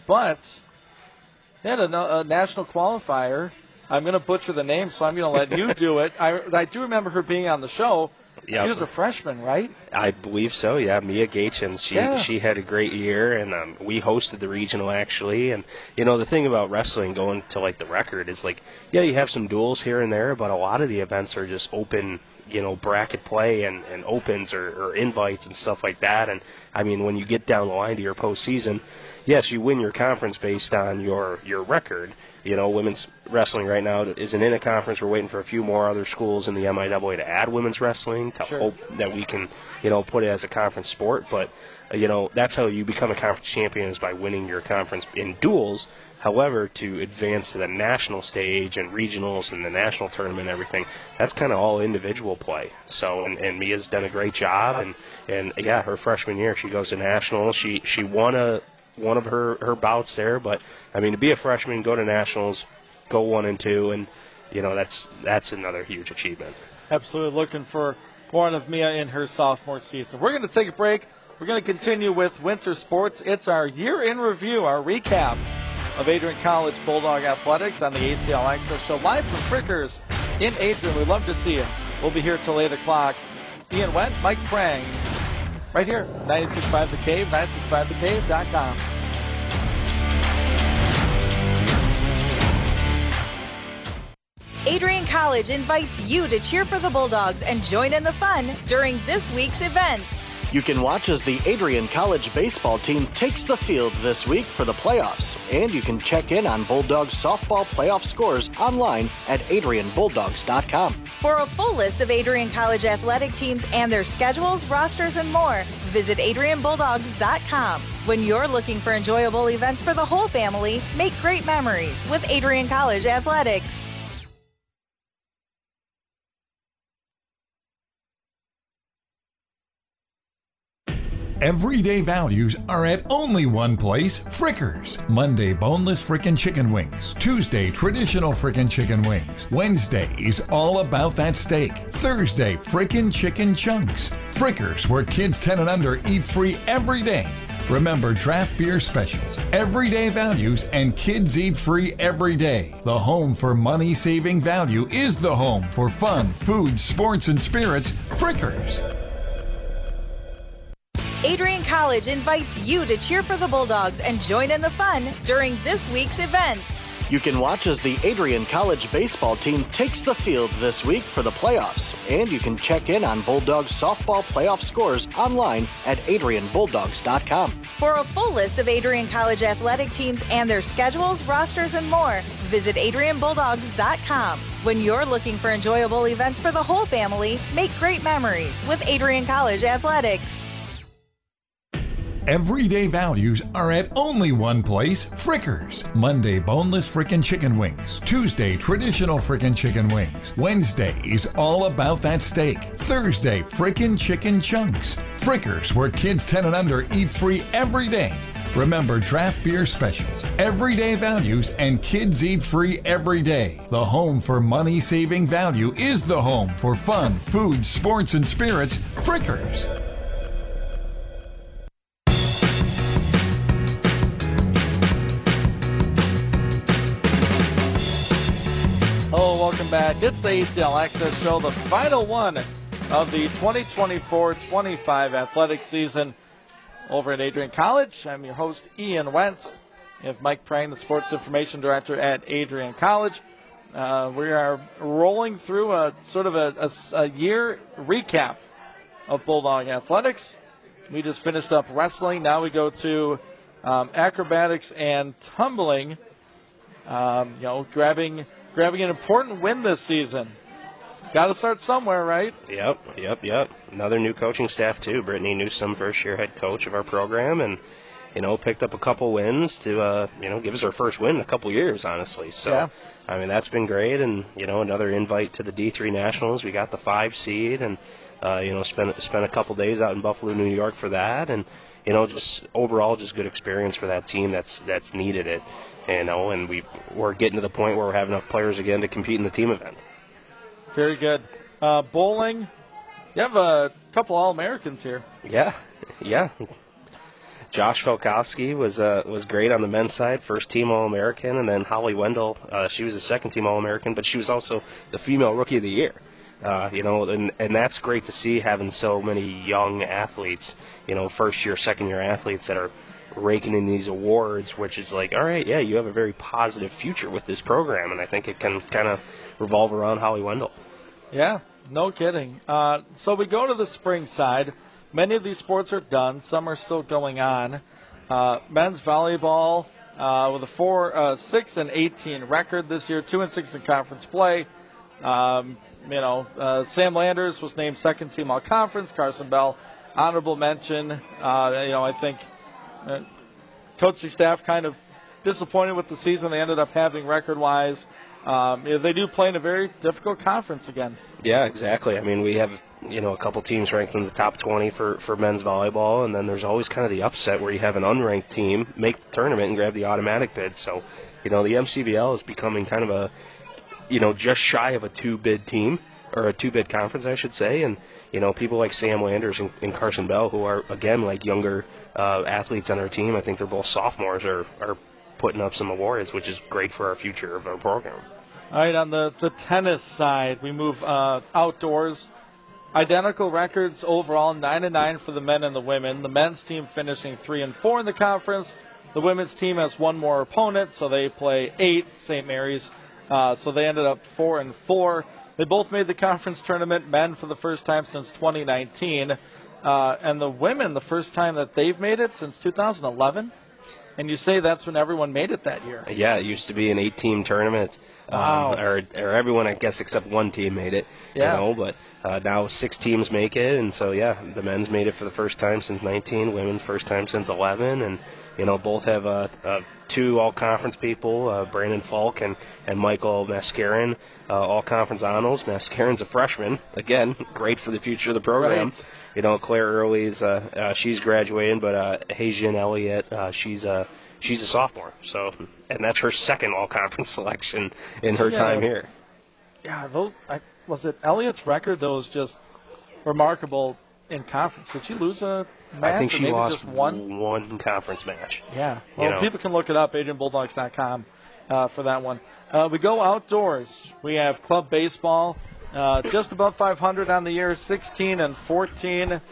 but they had a, a national qualifier. I'm going to butcher the name, so I'm going to let you do it. I, I do remember her being on the show. Yep. She was a freshman, right? I believe so, yeah. Mia Gaetjen, she Yeah. she had a great year, and um, we hosted the regional, actually. And, you know, the thing about wrestling going to, like, the record is, like, yeah, you have some duels here and there, but a lot of the events are just open, you know, bracket play and, and opens or, or invites and stuff like that. And, I mean, when you get down the line to your postseason, yes, you win your conference based on your, your record. You know, women's wrestling right now isn't in a conference. We're waiting for a few more other schools in the M I A A to add women's wrestling to Sure. hope that we can, you know, put it as a conference sport. But, uh, you know, that's how you become a conference champion, is by winning your conference in duels. However, to advance to the national stage and regionals and the national tournament and everything, that's kind of all individual play. So, and, and Mia's done a great job. And, and, yeah, her freshman year, she goes to nationals. She, she won a... one of her, her bouts there, but I mean, to be a freshman, go to nationals, go one and two, and you know, that's that's another huge achievement. Absolutely looking for more of Mia in her sophomore season. We're going to take a break. We're going to continue with winter sports. It's our year in review, our recap of Adrian College Bulldog Athletics on the A C L Access Show, live from Frickers in Adrian. We'd love to see you. We'll be here till eight o'clock. Ian Wendt, Mike Prang, right here, ninety-six point five The Cave, ninety-six point five the cave dot com. Adrian College invites you to cheer for the Bulldogs and join in the fun during this week's events. You can watch as the Adrian College baseball team takes the field this week for the playoffs, and you can check in on Bulldogs softball playoff scores online at adrian bulldogs dot com. For a full list of Adrian College athletic teams and their schedules, rosters, and more, visit adrian bulldogs dot com. When you're looking for enjoyable events for the whole family, make great memories with Adrian College Athletics. Everyday values are at only one place, Frickers. Monday, boneless frickin' chicken wings. Tuesday, traditional frickin' chicken wings. Wednesday is all about that steak. Thursday, frickin' chicken chunks. Frickers, where kids ten and under eat free every day. Remember draft beer specials, everyday values, and kids eat free every day. The home for money-saving value is the home for fun, food, sports, and spirits, Frickers. Adrian College invites you to cheer for the Bulldogs and join in the fun during this week's events. You can watch as the Adrian College baseball team takes the field this week for the playoffs, and you can check in on Bulldogs softball playoff scores online at adrian bulldogs dot com. For a full list of Adrian College athletic teams and their schedules, rosters, and more, visit adrian bulldogs dot com. When you're looking for enjoyable events for the whole family, make great memories with Adrian College Athletics. Everyday values are at only one place, Frickers. Monday, boneless frickin' chicken wings. Tuesday, traditional frickin' chicken wings. Wednesday is all about that steak. Thursday, frickin' chicken chunks. Frickers, where kids ten and under eat free every day. Remember draft beer specials, everyday values, and kids eat free every day. The home for money-saving value is the home for fun, food, sports, and spirits, Frickers. Hello, welcome back. It's the A C L Access Show, the final one of the twenty twenty-four twenty-five athletic season over at Adrian College. I'm your host, Ian Wentz. We have Mike Prang, the Sports Information Director at Adrian College. Uh, we are rolling through a sort of a, a, a year recap of Bulldog Athletics. We just finished up wrestling. Now we go to um, acrobatics and tumbling. Um, you know, grabbing... Grabbing an important win this season. Got to start somewhere, right? Yep, yep, yep. Another new coaching staff, too. Brittany Newsome, first-year head coach of our program, and, you know, picked up a couple wins to, uh, you know, give us our first win in a couple years, honestly. So, yeah. I mean, that's been great, and, you know, another invite to the D three Nationals. We got the five seed, and, uh, you know, spent, spent a couple days out in Buffalo, New York for that, and, you know, just overall just good experience for that team that's that's needed it. You know, and we, we're getting to the point where we're having enough players again to compete in the team event. Very good. Uh, bowling, you have a couple All-Americans here. Yeah, yeah. Josh Felkowski was uh, was great on the men's side, first team All-American, and then Holly Wendell, uh, she was a second team All-American, but she was also the female Rookie of the Year. Uh, you know, and, and that's great to see, having so many young athletes, you know, first-year, second-year athletes that are raking in these awards, which is like, all right, yeah, you have a very positive future with this program, and I think it can kind of revolve around Holly Wendell. Yeah, no kidding. Uh, so we go to the spring side. Many of these sports are done. Some are still going on. Uh, men's volleyball uh, with a four, uh, six and eighteen record this year, two and six in conference play. Um, you know, uh, Sam Landers was named second team all conference. Carson Bell, honorable mention. Uh, you know, I think. Uh, coaching staff kind of disappointed with the season they ended up having record-wise. Um, you know, they do play in a very difficult conference again. Yeah, exactly. I mean, we have, you know, a couple teams ranked in the top twenty for, for men's volleyball, and then there's always kind of the upset where you have an unranked team make the tournament and grab the automatic bid. So, you know, the M C V L is becoming kind of a, you know, just shy of a two-bid team, or a two-bid conference, I should say, and, you know, people like Sam Landers and, and Carson Bell, who are, again, like younger Uh, athletes on our team, I think they're both sophomores, are, are putting up some awards, which is great for our future of our program. All right, on the, the tennis side, we move uh, outdoors. Identical records overall, nine and nine for the men and the women. The men's team finishing three and four in the conference. The women's team has one more opponent, so they play eight, Saint Mary's. Uh, so they ended up four and four. They both made the conference tournament, men for the first time since twenty nineteen. Uh, and the women, the first time that they've made it since two thousand eleven. And you say that's when everyone made it that year. Yeah, it used to be an eight-team tournament. Wow. Um, or, or everyone, I guess, except one team made it. Yeah. You know, but uh, now six teams make it. And so, yeah, the men's made it for the first time since nineteen, women first time since eleven. And, you know, both have uh, uh, two all-conference people, uh, Brandon Falk and, and Michael Mascarin, uh, all-conference honors. Mascarin's a freshman. Again, great for the future of the program. Right. You know, Claire Early's, uh, uh, she's graduating, but uh, Hajian Elliott, uh, she's a she's a sophomore. So, and that's her second all-conference selection in her Yeah. time here. Yeah, those, I, was it Elliott's record that was just remarkable in conference? Did she lose a match? I think or she maybe lost just one. one conference match. Yeah, well, You know. people can look it up, adrian bulldogs dot com uh, for that one. Uh, we go outdoors. We have club baseball, uh, just above five hundred on the year, sixteen and fourteen.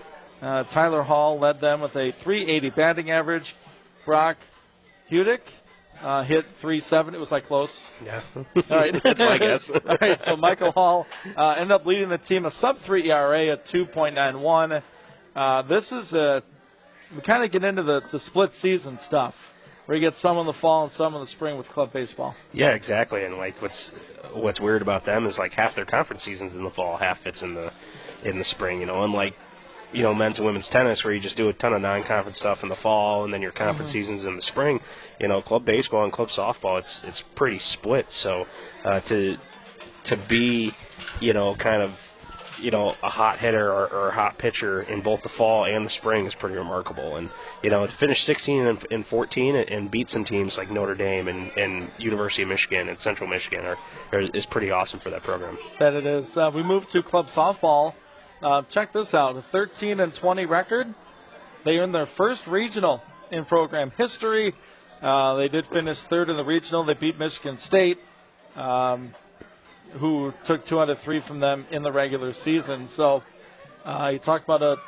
Uh, Tyler Hall led them with a three eighty batting average. Brock Hudick uh, hit three seventy. It was like close. Yeah. All right. That's my guess. All right, so Michael Hall uh, ended up leading the team, a sub three E R A at two point nine one. Uh, this is a, we kind of get into the, the split season stuff, where you get some in the fall and some in the spring with club baseball. Yeah, exactly. And like what's what's weird about them is like half their conference season's in the fall, half it's in the in the spring. You know, unlike you know men's and women's tennis where you just do a ton of non-conference stuff in the fall and then your conference mm-hmm. season's in the spring. You know, club baseball and club softball, it's it's pretty split. So uh, to to be you know kind of you know a hot hitter or, or a hot pitcher in both the fall and the spring is pretty remarkable. And you know to finish sixteen and, and fourteen and, and beat some teams like Notre Dame and, and University of Michigan and Central Michigan are, are is pretty awesome for that program. That it is. Uh, we move to club softball. Uh, check this out: a thirteen and twenty record. They earned their first regional in program history. Uh, they did finish third in the regional. They beat Michigan State, um, who took two out of three from them in the regular season. So uh, you talked about a,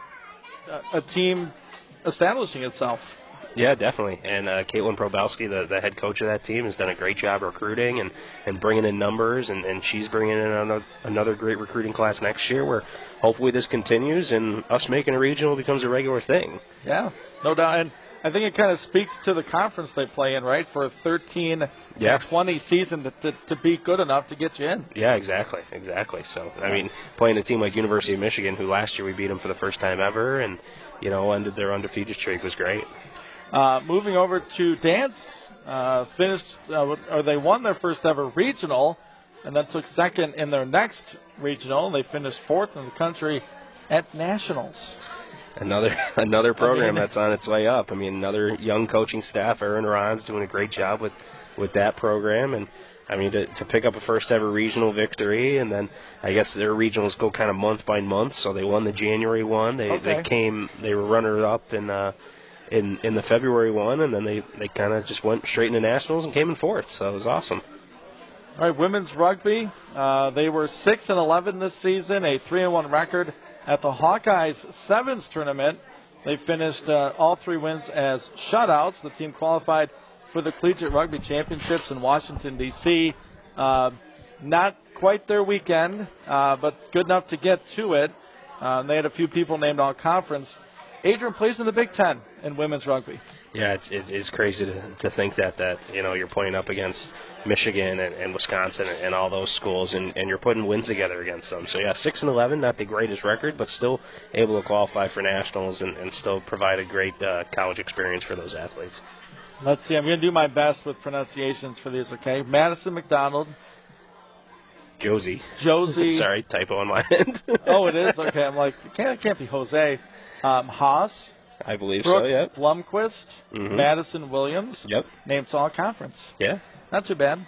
a team establishing itself. Yeah, definitely. And uh, Caitlin Probowski, the, the head coach of that team, has done a great job recruiting and, and bringing in numbers, and, and she's bringing in another, another great recruiting class next year where hopefully this continues and us making a regional becomes a regular thing. Yeah, no doubt. And I think it kind of speaks to the conference they play in, right, for a thirteen yeah. and twenty season to, to, to be good enough to get you in. Yeah, exactly, exactly. So, I mean, playing a team like University of Michigan, who last year we beat them for the first time ever, and, you know, ended their undefeated streak was great. Uh, moving over to dance, uh, finished, uh, or they won their first ever regional, and then took second in their next regional. They finished fourth in the country at nationals. Another another program that's on its way up. I mean, another young coaching staff. Erin Ron's doing a great job with, with that program, and I mean to, to pick up a first ever regional victory, and then I guess their regionals go kind of month by month. So they won the January one. They okay. they came they were runner up in uh, in in the February one, and then they, they kind of just went straight into nationals and came in fourth. So it was awesome. All right, women's rugby. Uh, they were six and eleven this season, a three and one record at the Hawkeyes Sevens tournament. They finished uh, all three wins as shutouts. The team qualified for the Collegiate Rugby Championships in Washington, D C Uh, not quite their weekend, uh, but good enough to get to it. Uh, they had a few people named all-conference. Adrian plays in the Big Ten in women's rugby. Yeah, it's, it's, it's crazy to, to think that, that, you know, you're playing up against Michigan and, and Wisconsin and, and all those schools, and, and you're putting wins together against them. So, yeah, six and eleven, not the greatest record, but still able to qualify for nationals and, and still provide a great uh, college experience for those athletes. Let's see. I'm going to do my best with pronunciations for these, okay? Madison McDonald. Josie. Josie. Sorry, typo on my end. Oh, it is? Okay. I'm like, it can't, it can't be Jose. Um, Haas. I believe Brooke so, yeah. Blumquist, Mm-hmm. Madison Williams. Yep. Named to all conference. Yeah. Not too bad.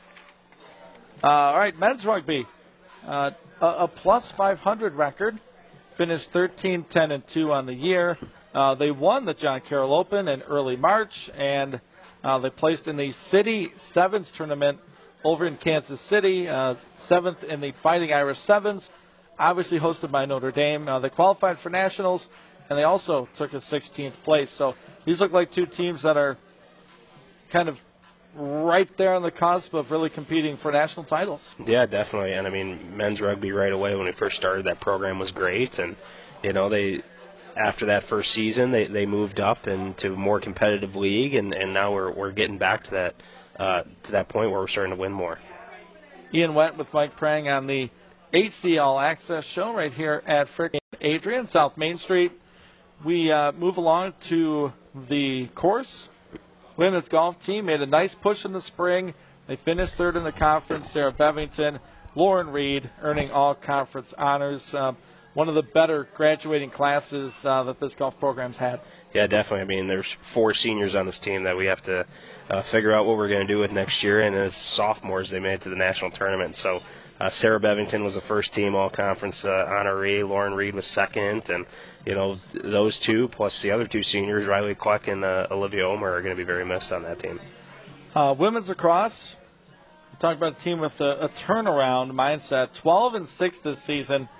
Uh, all right, men's rugby. Uh, a, a plus five hundred record. Finished thirteen ten and two on the year. Uh, they won the John Carroll Open in early March, and uh, they placed in the City Sevens tournament over in Kansas City, uh, seventh in the Fighting Irish Sevens, obviously hosted by Notre Dame. Uh, they qualified for nationals, and they also took a sixteenth place. So these look like two teams that are kind of right there on the cusp of really competing for national titles. Yeah, definitely. And, I mean, men's rugby right away when we first started, that program was great. And, you know, they after that first season, they, they moved up into a more competitive league, and, and now we're we're getting back to that uh, to that point where we're starting to win more. Ian Went with Mike Prang on the A C All Access show right here at frickin' Adrian, South Main Street. We uh, move along to the course. Women's golf team made a nice push in the spring. They finished third in the conference. Sarah Bevington, Lauren Reed earning all conference honors. Uh, one of the better graduating classes uh, that this golf program's had. Yeah, definitely. I mean, there's four seniors on this team that we have to uh, figure out what we're going to do with next year. And as sophomores, they made it to the national tournament. So uh, Sarah Bevington was the first team all-conference uh, honoree. Lauren Reed was second. And, you know, th- those two plus the other two seniors, Riley Kleck and uh, Olivia Omer, are going to be very missed on that team. Uh, women's lacrosse, we talked about a team with a, a turnaround mindset. twelve and six this season.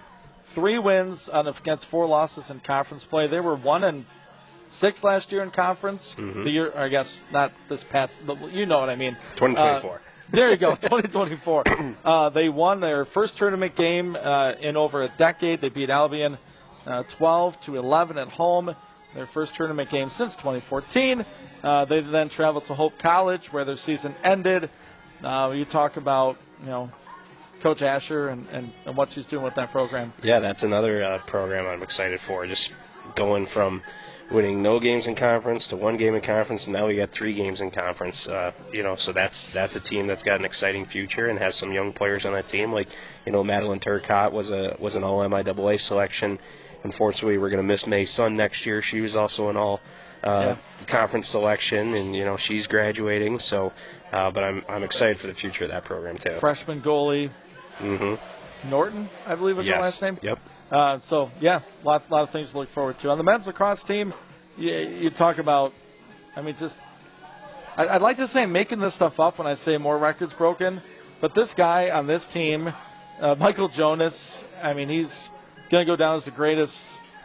three wins on, against four losses in conference play. They were one and six last year in conference. Mm-hmm. The year, or I guess not this past, but you know what I mean. twenty twenty-four. Uh, there you go, twenty twenty-four. Uh, they won their first tournament game uh, in over a decade. They beat Albion uh, twelve to eleven at home. Their first tournament game since twenty fourteen. Uh, they then traveled to Hope College, where their season ended. Uh, you talk about, you know, Coach Asher and, and, and what she's doing with that program. Yeah, that's another uh, program I'm excited for. Just going from winning no games in conference to one game in conference, and now we got three games in conference. Uh, you know, so that's that's a team that's got an exciting future and has some young players on that team. Like, you know, Madeline Turcotte was a was an All M I A A selection. Unfortunately, we're going to miss May Sun next year. She was also an all uh, yeah. conference selection, and you know she's graduating. So, uh, but I'm I'm excited for the future of that program too. Freshman goalie, mm-hmm. Norton, I believe was yes. her last name. Yep. Uh, so yeah, a lot lot of things to look forward to on the men's lacrosse team. You, you talk about, I mean, just I, I'd like to say I'm making this stuff up when I say more records broken, but this guy on this team, uh, Michael Jonas, I mean, he's going to go down as the greatest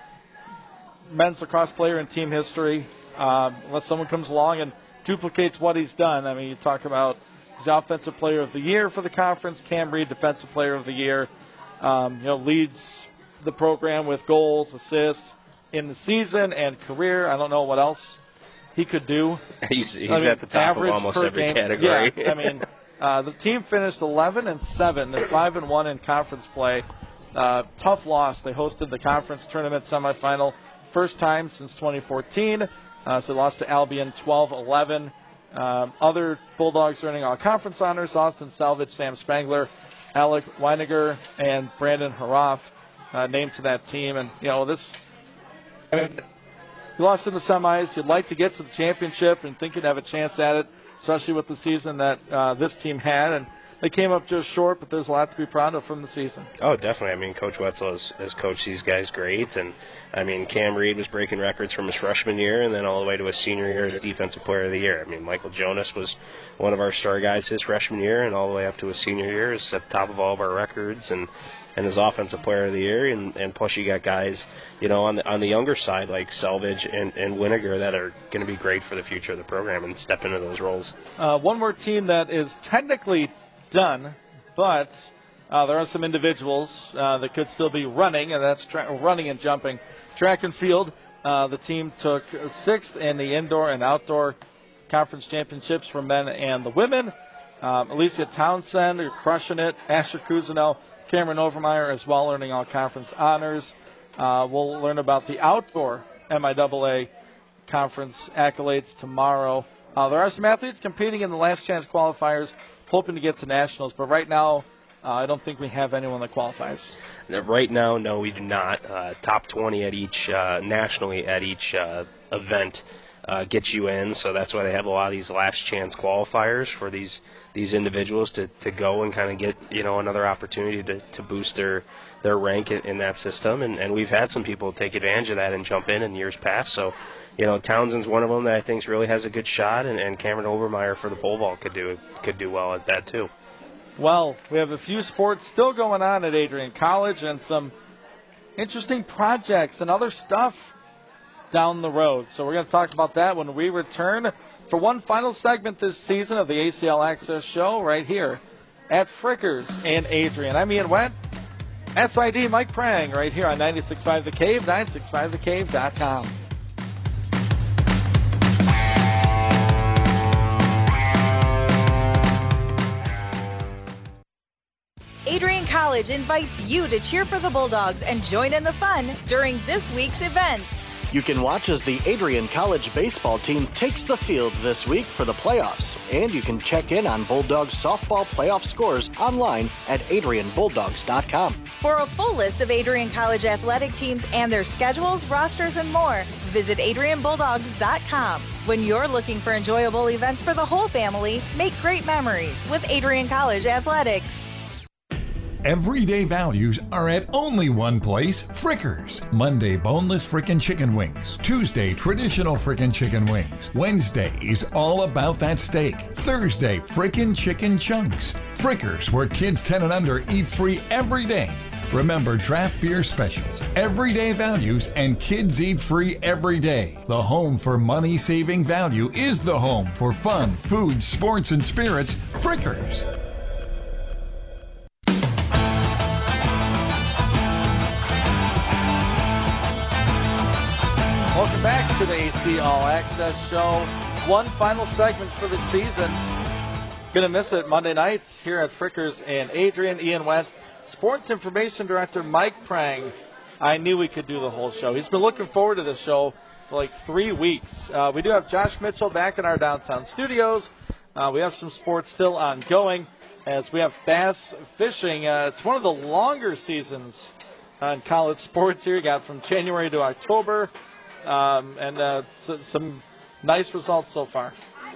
men's lacrosse player in team history, um, unless someone comes along and duplicates what he's done. I mean, you talk about he's the offensive player of the year for the conference, Cam Reed, defensive player of the year, um, you know, leads the program with goals, assists in the season and career. I don't know what else he could do. He's, he's I mean, at the top of almost every game. category. Yeah, I mean, uh, the team finished eleven and seven and five and one in conference play. Uh, tough loss. They hosted the conference tournament semifinal first time since twenty fourteen. Uh, so they lost to Albion twelve eleven. Um, other Bulldogs earning all conference honors: Austin Salvage, Sam Spangler, Alec Weiniger, and Brandon Haroff uh, named to that team. And you know this. I mean, you lost in the semis. You'd like to get to the championship and think you'd have a chance at it, especially with the season that uh, this team had. And they came up just short, but there's a lot to be proud of from the season. Oh, definitely. I mean, Coach Wetzel has, has coached these guys great. And, I mean, Cam Reed was breaking records from his freshman year and then all the way to his senior year as Defensive Player of the Year. I mean, Michael Jonas was one of our star guys his freshman year and all the way up to his senior year is at the top of all of our records. And and his Offensive Player of the Year, and, and plus you got guys, you know, on the on the younger side like Selvage and, and Winiger that are going to be great for the future of the program and step into those roles. Uh, one more team that is technically done, but uh, there are some individuals uh, that could still be running, and that's tra- running and jumping. Track and field, uh, the team took sixth in the indoor and outdoor conference championships for men and the women. Um, Alicia Townsend, are crushing it. Asher Cousineau, Cameron Overmeyer as well, earning all conference honors. Uh, we'll learn about the outdoor M I A A conference accolades tomorrow. Uh, there are some athletes competing in the last chance qualifiers, hoping to get to nationals, but right now uh, I don't think we have anyone that qualifies. Right now, no, we do not. Uh, top twenty at each, uh, nationally at each uh, event uh, gets you in, so that's why they have a lot of these last chance qualifiers for these these individuals to, to go and kind of get, you know, another opportunity to, to boost their their rank in, in that system, and, and we've had some people take advantage of that and jump in in years past, so you know, Townsend's one of them that I think really has a good shot, and, and Cameron Overmeyer for the pole vault could do could do well at that too. Well, we have a few sports still going on at Adrian College and some interesting projects and other stuff down the road. So we're going to talk about that when we return for one final segment this season of the A C L Access Show right here at Frickers and Adrian. I'm Ian Wett, S I D Mike Prang, right here on ninety-six point five The Cave, nine six five the cave dot com. Adrian College invites you to cheer for the Bulldogs and join in the fun during this week's events. You can watch as the Adrian College baseball team takes the field this week for the playoffs, and you can check in on Bulldogs softball playoff scores online at adrian bulldogs dot com. For a full list of Adrian College athletic teams and their schedules, rosters, and more, visit adrian bulldogs dot com. When you're looking for enjoyable events for the whole family, make great memories with Adrian College Athletics. Everyday values are at only one place, Frickers. Monday, boneless frickin' chicken wings. Tuesday, traditional frickin' chicken wings. Wednesday is all about that steak. Thursday, frickin' chicken chunks. Frickers, where kids ten and under eat free every day. Remember draft beer specials, everyday values, and kids eat free every day. The home for money-saving value is the home for fun, food, sports, and spirits, Frickers. Welcome back to the A C All Access Show. One final segment for the season. Gonna miss it Monday nights here at Frickers and Adrian. Ian Wentz, Sports Information Director Mike Prang. I knew we could do the whole show. He's been looking forward to this show for like three weeks. Uh, we do have Josh Mitchell back in our downtown studios. Uh, we have some sports still ongoing as we have bass fishing. Uh, it's one of the longer seasons on college sports here. You got from January to October, um, and uh, so, some nice results so far.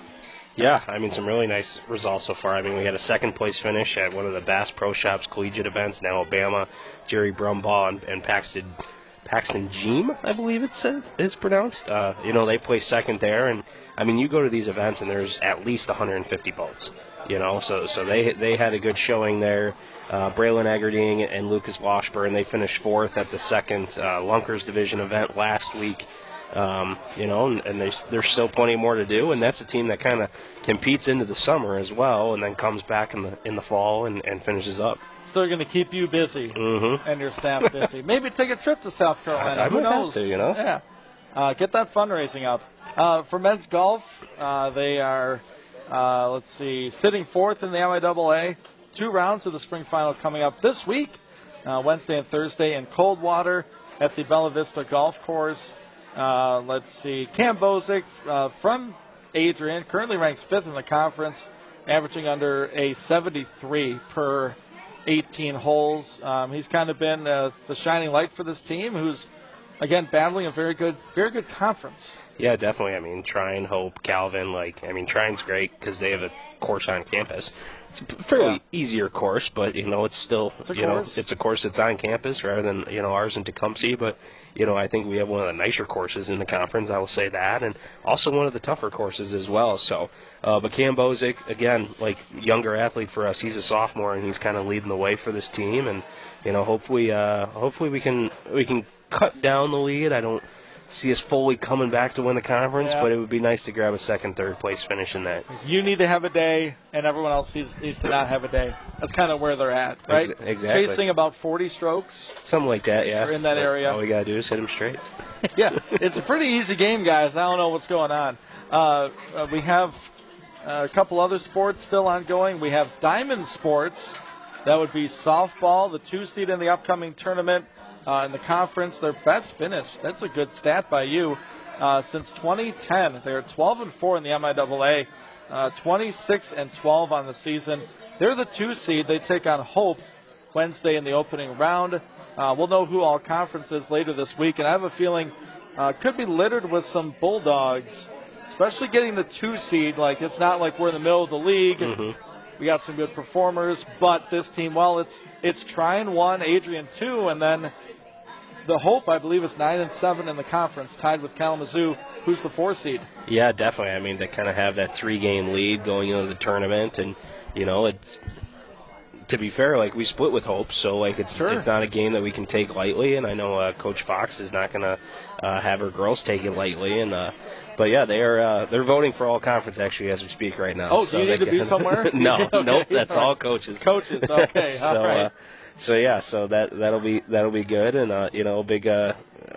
Yeah, I mean, some really nice results so far. I mean, we had a second-place finish at one of the Bass Pro Shops collegiate events in Alabama. Jerry Brumbaugh and, and Paxton Paxton Jeem, I believe it's uh, it's pronounced. Uh, you know, they placed second there. And, I mean, you go to these events, and there's at least one hundred fifty boats. You know, so so they they had a good showing there. Uh, Braylon Eggerding and Lucas Washburn, they finished fourth at the second uh, Lunkers Division event last week. Um, you know, and, and there's, there's still plenty more to do, and that's a team that kind of competes into the summer as well, and then comes back in the in the fall and, and finishes up. So they're going to keep you busy mm-hmm. and your staff busy. Maybe take a trip to South Carolina. I, I Who might knows? have to, you know? Yeah. Uh, get that fundraising up. Uh, for men's golf, uh, they are, uh, let's see, sitting fourth in the M I A A. Two rounds of the spring final coming up this week, uh, Wednesday and Thursday in Coldwater at the Bella Vista Golf Course. Uh, let's see, Cam Bozick uh, from Adrian currently ranks fifth in the conference, averaging under a seventy-three per eighteen holes. Um, he's kind of been uh, the shining light for this team, who's again battling a very good, very good conference. Yeah, definitely. I mean, Trine, Hope, Calvin. Like, I mean, Trine's great because they have a course on campus. It's a fairly yeah. easier course, but you know, it's still it's a you course. know, it's a course that's on campus rather than you know ours in Tecumseh. But you know, I think we have one of the nicer courses in the conference. I will say that, and also one of the tougher courses as well. So, uh, but Cam Bozick, again, like younger athlete for us, he's a sophomore and he's kind of leading the way for this team. And you know, hopefully, uh, hopefully we can we can cut down the lead. I don't see us fully coming back to win the conference, yeah. but it would be nice to grab a second, third place finish in that. You need to have a day, and everyone else needs, needs to not have a day. That's kind of where they're at, right? Ex- exactly. Chasing about forty strokes. Something like that, yeah. Or in that area. All we got to do is hit them straight. Yeah, it's a pretty easy game, guys. I don't know what's going on. Uh, uh, we have uh, a couple other sports still ongoing. We have Diamond Sports. That would be softball, the two seed in the upcoming tournament. Uh, in the conference, their best finish. That's a good stat by you. Uh, since twenty ten, they're twelve and four in the M I A A, uh, twenty-six and twelve on the season. They're the two seed. They take on Hope Wednesday in the opening round. Uh, we'll know who all conference is later this week, and I have a feeling uh, could be littered with some Bulldogs, especially getting the two seed. Like, it's not like we're in the middle of the league. Mm-hmm. We got some good performers, but this team, well, it's it's Trine one, Adrian two, and then the Hope, I believe, is nine and seven in the conference, tied with Kalamazoo, who's the four seed. Yeah, definitely. I mean, they kind of have that three-game lead going into the tournament, and you know, it's to be fair, like we split with Hope, so like it's sure. it's not a game that we can take lightly. And I know uh, Coach Fox is not going to uh, have her girls take it lightly, and. Uh, But yeah, they are uh, they're voting for all conference actually as we speak right now. Oh, so do you need they to be somewhere? no, okay. nope. That's all, all right. coaches. Coaches, okay. so, all right. uh, so yeah, so that that'll be that'll be good, and uh, you know, big uh,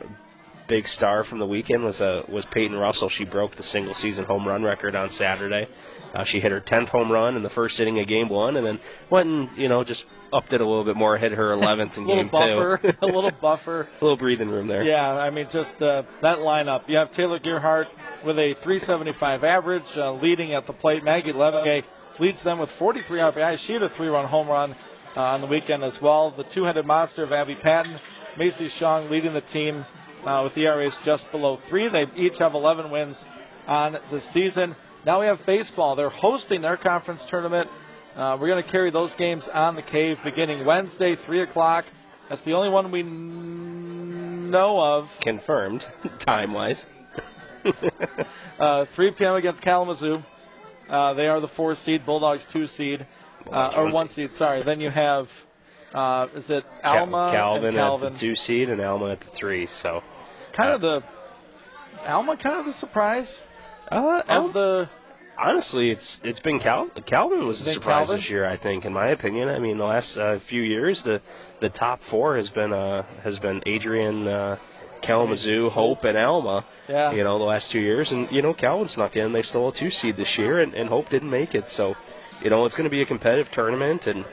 big star from the weekend was uh, was Peyton Russell. She broke the single season home run record on Saturday. Uh, she hit her tenth home run in the first inning of game one, and then went and you know just upped it a little bit more, hit her eleventh in game buffer, two. a little buffer. A little breathing room there. Yeah, I mean, just uh, that lineup. You have Taylor Gearhart with a three seventy-five average, uh, leading at the plate. Maggie Levingay leads them with forty-three R B I. She had a three-run home run uh, on the weekend as well. The two-headed monster of Abby Patton, Macy Shong leading the team uh, with E R As just below three. They each have eleven wins on the season. Now we have baseball. They're hosting their conference tournament. Uh, we're going to carry those games on the Cave beginning Wednesday, three o'clock. That's the only one we n- know of. Confirmed, time-wise. uh, three p.m. against Kalamazoo. Uh, they are the four seed, Bulldogs two seed, uh, or one seed, sorry. Then you have Uh, is it Cal- Alma Calvin, and Calvin at the two seed and Alma at the three? So kind uh, of the is Alma kind of the surprise uh, of the. Honestly, it's it's been Cal- Calvin was a Think surprise Calvin? this year. I think, in my opinion. I mean, the last uh, few years, the the top four has been uh, has been Adrian, uh, Kalamazoo, Hope, and Alma. Yeah. You know, the last two years, and you know, Calvin snuck in. They stole a two seed this year, and, and Hope didn't make it. So, you know, it's going to be a competitive tournament, and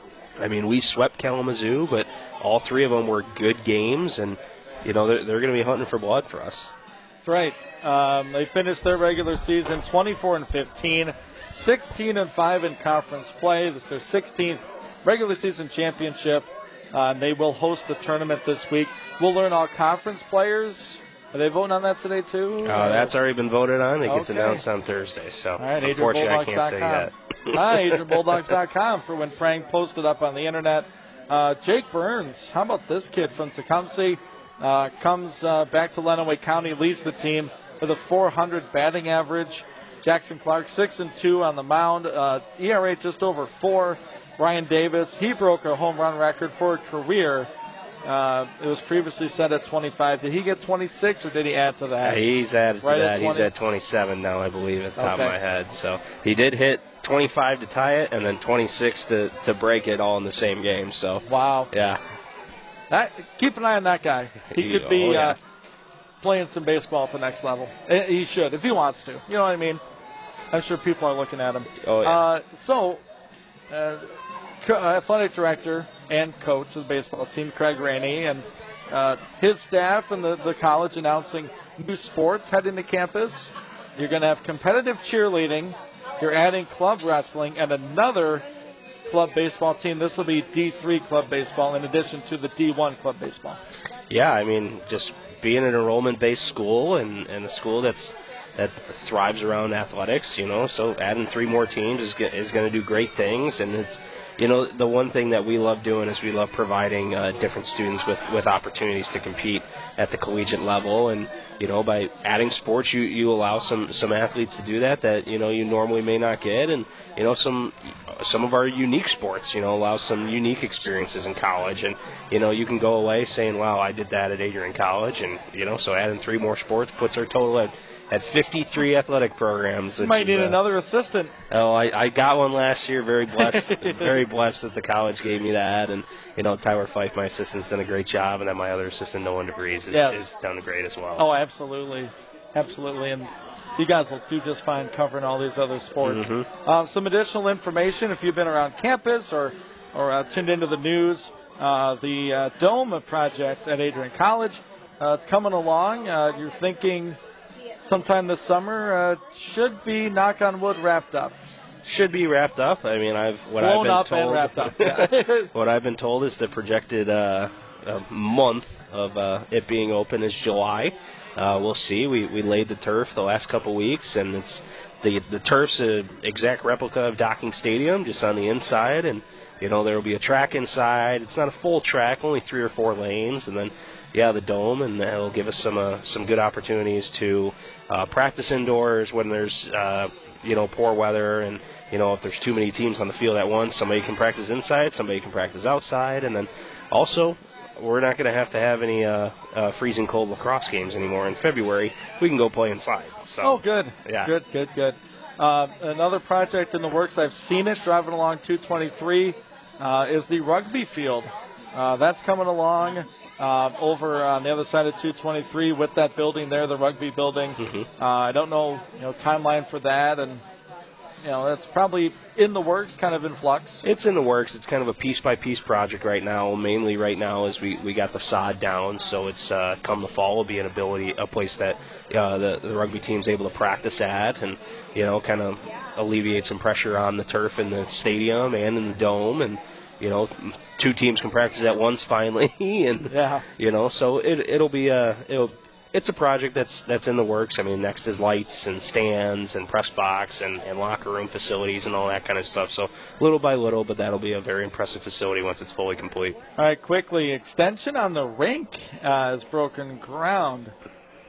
I mean, we swept Kalamazoo, but all three of them were good games, and you know, they're they're going to be hunting for blood for us. That's right. Um, they finished their regular season twenty-four and fifteen, sixteen and five in conference play. This is their sixteenth regular season championship. Uh, and they will host the tournament this week. We'll learn all conference players. Are they voting on that today too? Uh, that's already been voted on. It gets Okay. announced on Thursday. So, all right, unfortunately, I Adrian can't say Bulldogs yet. dot com. Hi, Adrian Bulldogs dot com for when Prang posted up on the internet. Uh, Jake Burns, how about this kid from Tecumseh? Uh, comes uh, back to Lenawee County, leads the team with a four hundred batting average. Jackson Clark, six and two on the mound. Uh, E R A just over four. Ryan Davis, he broke a home run record for a career. Uh, it was previously set at twenty-five. Did he get twenty-six, or did he add to that? Yeah, he's added to Right that. at He's twenty at twenty-seven now, I believe, at the top Okay. of my head. So he did hit twenty-five to tie it, and then twenty-six to, to break it all in the same game. So Wow. yeah, That, keep an eye on that guy. He He- could be oh, yeah. uh, playing some baseball at the next level. Eh, He should, if he wants to. You know what I mean? I'm sure people are looking at him. Oh, yeah. Uh, so, uh, co- uh, athletic director and coach of the baseball team, Craig Rainey, and uh, his staff and the, the college announcing new sports heading to campus. You're going to have competitive cheerleading. You're adding club wrestling and another club baseball team. This will be D three club baseball in addition to the D one club baseball. yeah. I mean, just being an enrollment-based school and, and a school that's that thrives around athletics, you know. So adding three more teams is go- is going to do great things, and it's. You know, the one thing that we love doing is we love providing uh, different students with, with opportunities to compete at the collegiate level. And, you know, by adding sports, you, you allow some, some athletes to do that that, you know, you normally may not get. And, you know, some some of our unique sports, you know, allow some unique experiences in college. And, you know, you can go away saying, wow, I did that at Adrian College. And, you know, so adding three more sports puts our total at At fifty-three athletic programs. You might is, need uh, another assistant. Oh, I, I got one last year. Very blessed, very blessed that the college gave me that, and you know Tyler Fife, my assistant's done a great job, and then my other assistant, Nolan DeVries, is, Yes. is done great as well. Oh, absolutely, absolutely, and you guys will do just fine covering all these other sports. Mm-hmm. Um, some additional information if you've been around campus or or uh, tuned into the news. Uh, the uh, Dome project at Adrian College, uh, it's coming along. Uh, you're thinking sometime this summer, uh, should be, knock on wood, wrapped up. Should be wrapped up. I mean, I've what Blown I've been up told. and wrapped up. Yeah. What I've been told is the projected uh, uh, month of uh, it being open is July. Uh, we'll see. We we laid the turf the last couple weeks, and it's the the turf's an exact replica of Docking Stadium, just on the inside, and you know there will be a track inside. It's not a full track, only three or four lanes, and then yeah, the dome, and that'll give us some uh, some good opportunities to uh, practice indoors when there's uh, you know poor weather, and you know if there's too many teams on the field at once, somebody can practice inside, somebody can practice outside, and then also we're not going to have to have any uh, uh, freezing cold lacrosse games anymore in February. We can go play inside. So, Oh, good. Yeah. Good, good, good. Uh, another project in the works, I've seen it driving along two twenty-three, uh, is the rugby field. Uh, that's coming along uh, over on the other side of two twenty-three with that building there, the rugby building. Mm-hmm. Uh, I don't know, you know, timeline for that, and you know, that's probably in the works, kind of in flux. It's in the works. It's kind of a piece-by-piece project right now. Mainly right now is we, we got the sod down, so it's uh, come the fall will be an ability, a place that uh, the, the rugby team's able to practice at, and you know, kind of alleviate some pressure on the turf in the stadium and in the dome, and you know, two teams can practice at once finally, and Yeah. you know, so it it'll be a it'll. It's a project that's that's in the works. I mean, next is lights and stands and press box and, and locker room facilities and all that kind of stuff. So little by little, but that'll be a very impressive facility once it's fully complete. All right, quickly, extension on the rink uh, has broken ground.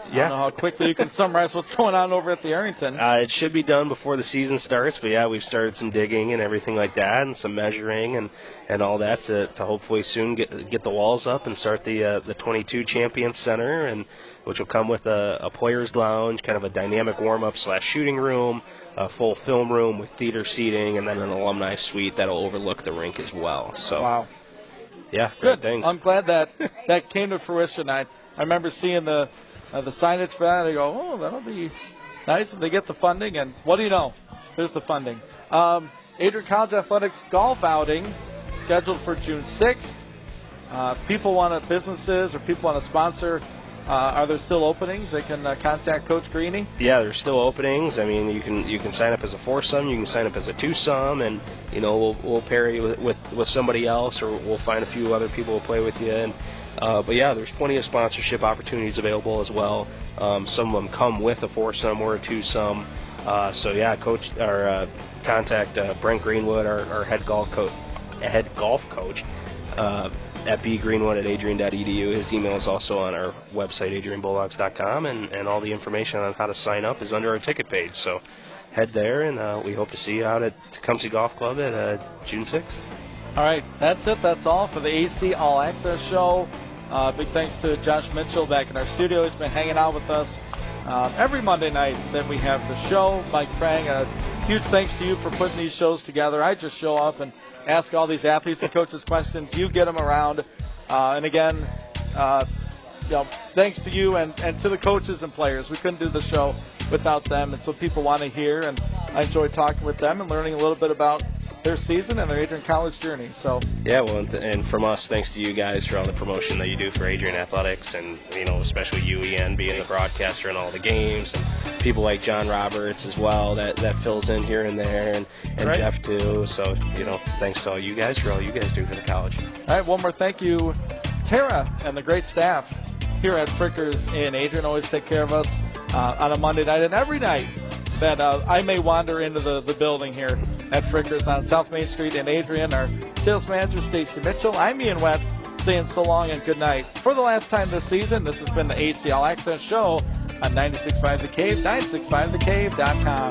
I don't know how quickly you can summarize what's going on over at the Arrington. Uh, it should be done before the season starts, but yeah, we've started some digging and everything like that, and some measuring and, and all that to, to hopefully soon get get the walls up and start the uh, the twenty-two Champions Center, and which will come with a, a players' lounge, kind of a dynamic warm-up slash shooting room, a full film room with theater seating, and then an alumni suite that'll overlook the rink as well. So, wow. Yeah, good. Things. I'm glad that that came to fruition. I I remember seeing the uh, the signage for that. I go, oh, that'll be nice if they get the funding. And what do you know? There's the funding. Um, Adrian College Athletics golf outing scheduled for June sixth. Uh, if people want to, businesses or people want to sponsor, uh, are there still openings? They can uh, contact Coach Greeny. Yeah, there's still openings. I mean, you can you can sign up as a foursome, you can sign up as a twosome, and you know we'll we'll pair you with, with, with somebody else, or we'll find a few other people to play with you. And uh, but yeah, there's plenty of sponsorship opportunities available as well. Um, some of them come with a foursome or a twosome. Uh, so yeah, coach or uh, contact uh, Brent Greenwood, our, our head golf coach, head golf coach. Uh, at b greenwood at adrian dot e d u. His email is also on our website, adrian bulldogs dot com, and, and all the information on how to sign up is under our ticket page. So head there, and uh, we hope to see you out at Tecumseh Golf Club at uh, June sixth. All right, that's it. That's all for the A C All Access Show. Uh, big thanks to Josh Mitchell back in our studio. He's been hanging out with us uh, every Monday night that we have the show. Mike Prang, a huge thanks to you for putting these shows together. I just show up and ask all these athletes and coaches questions. You get them around. Uh, and again, uh, you know, thanks to you and, and to the coaches and players. We couldn't do the show without them. It's what people want to hear, and I enjoy talking with them and learning a little bit about their season and their Adrian College journey. So yeah, well, and from us, thanks to you guys for all the promotion that you do for Adrian Athletics, and you know, especially you, Ian, being the broadcaster in all the games, and people like John Roberts as well that, that fills in here and there, and, and right. Jeff too. So you know, thanks to all you guys for all you guys do for the college. All right, one more thank you, Tara, and the great staff here at Frickers in Adrian. Always take care of us uh, on a Monday night and every night that uh, I may wander into the, the building here at Frickers on South Main Street in Adrian. Our sales manager, Stacy Mitchell. I'm Ian Wett, saying so long and good night. For the last time this season, this has been the A C All Access Show on ninety-six point five The Cave, nine six five the cave dot com.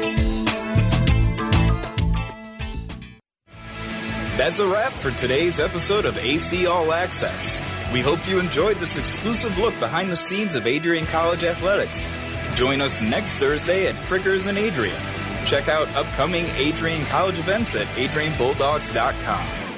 That's a wrap for today's episode of A C All Access. We hope you enjoyed this exclusive look behind the scenes of Adrian College Athletics. Join us next Thursday at Frickers in Adrian. Check out upcoming Adrian College events at adrian bulldogs dot com.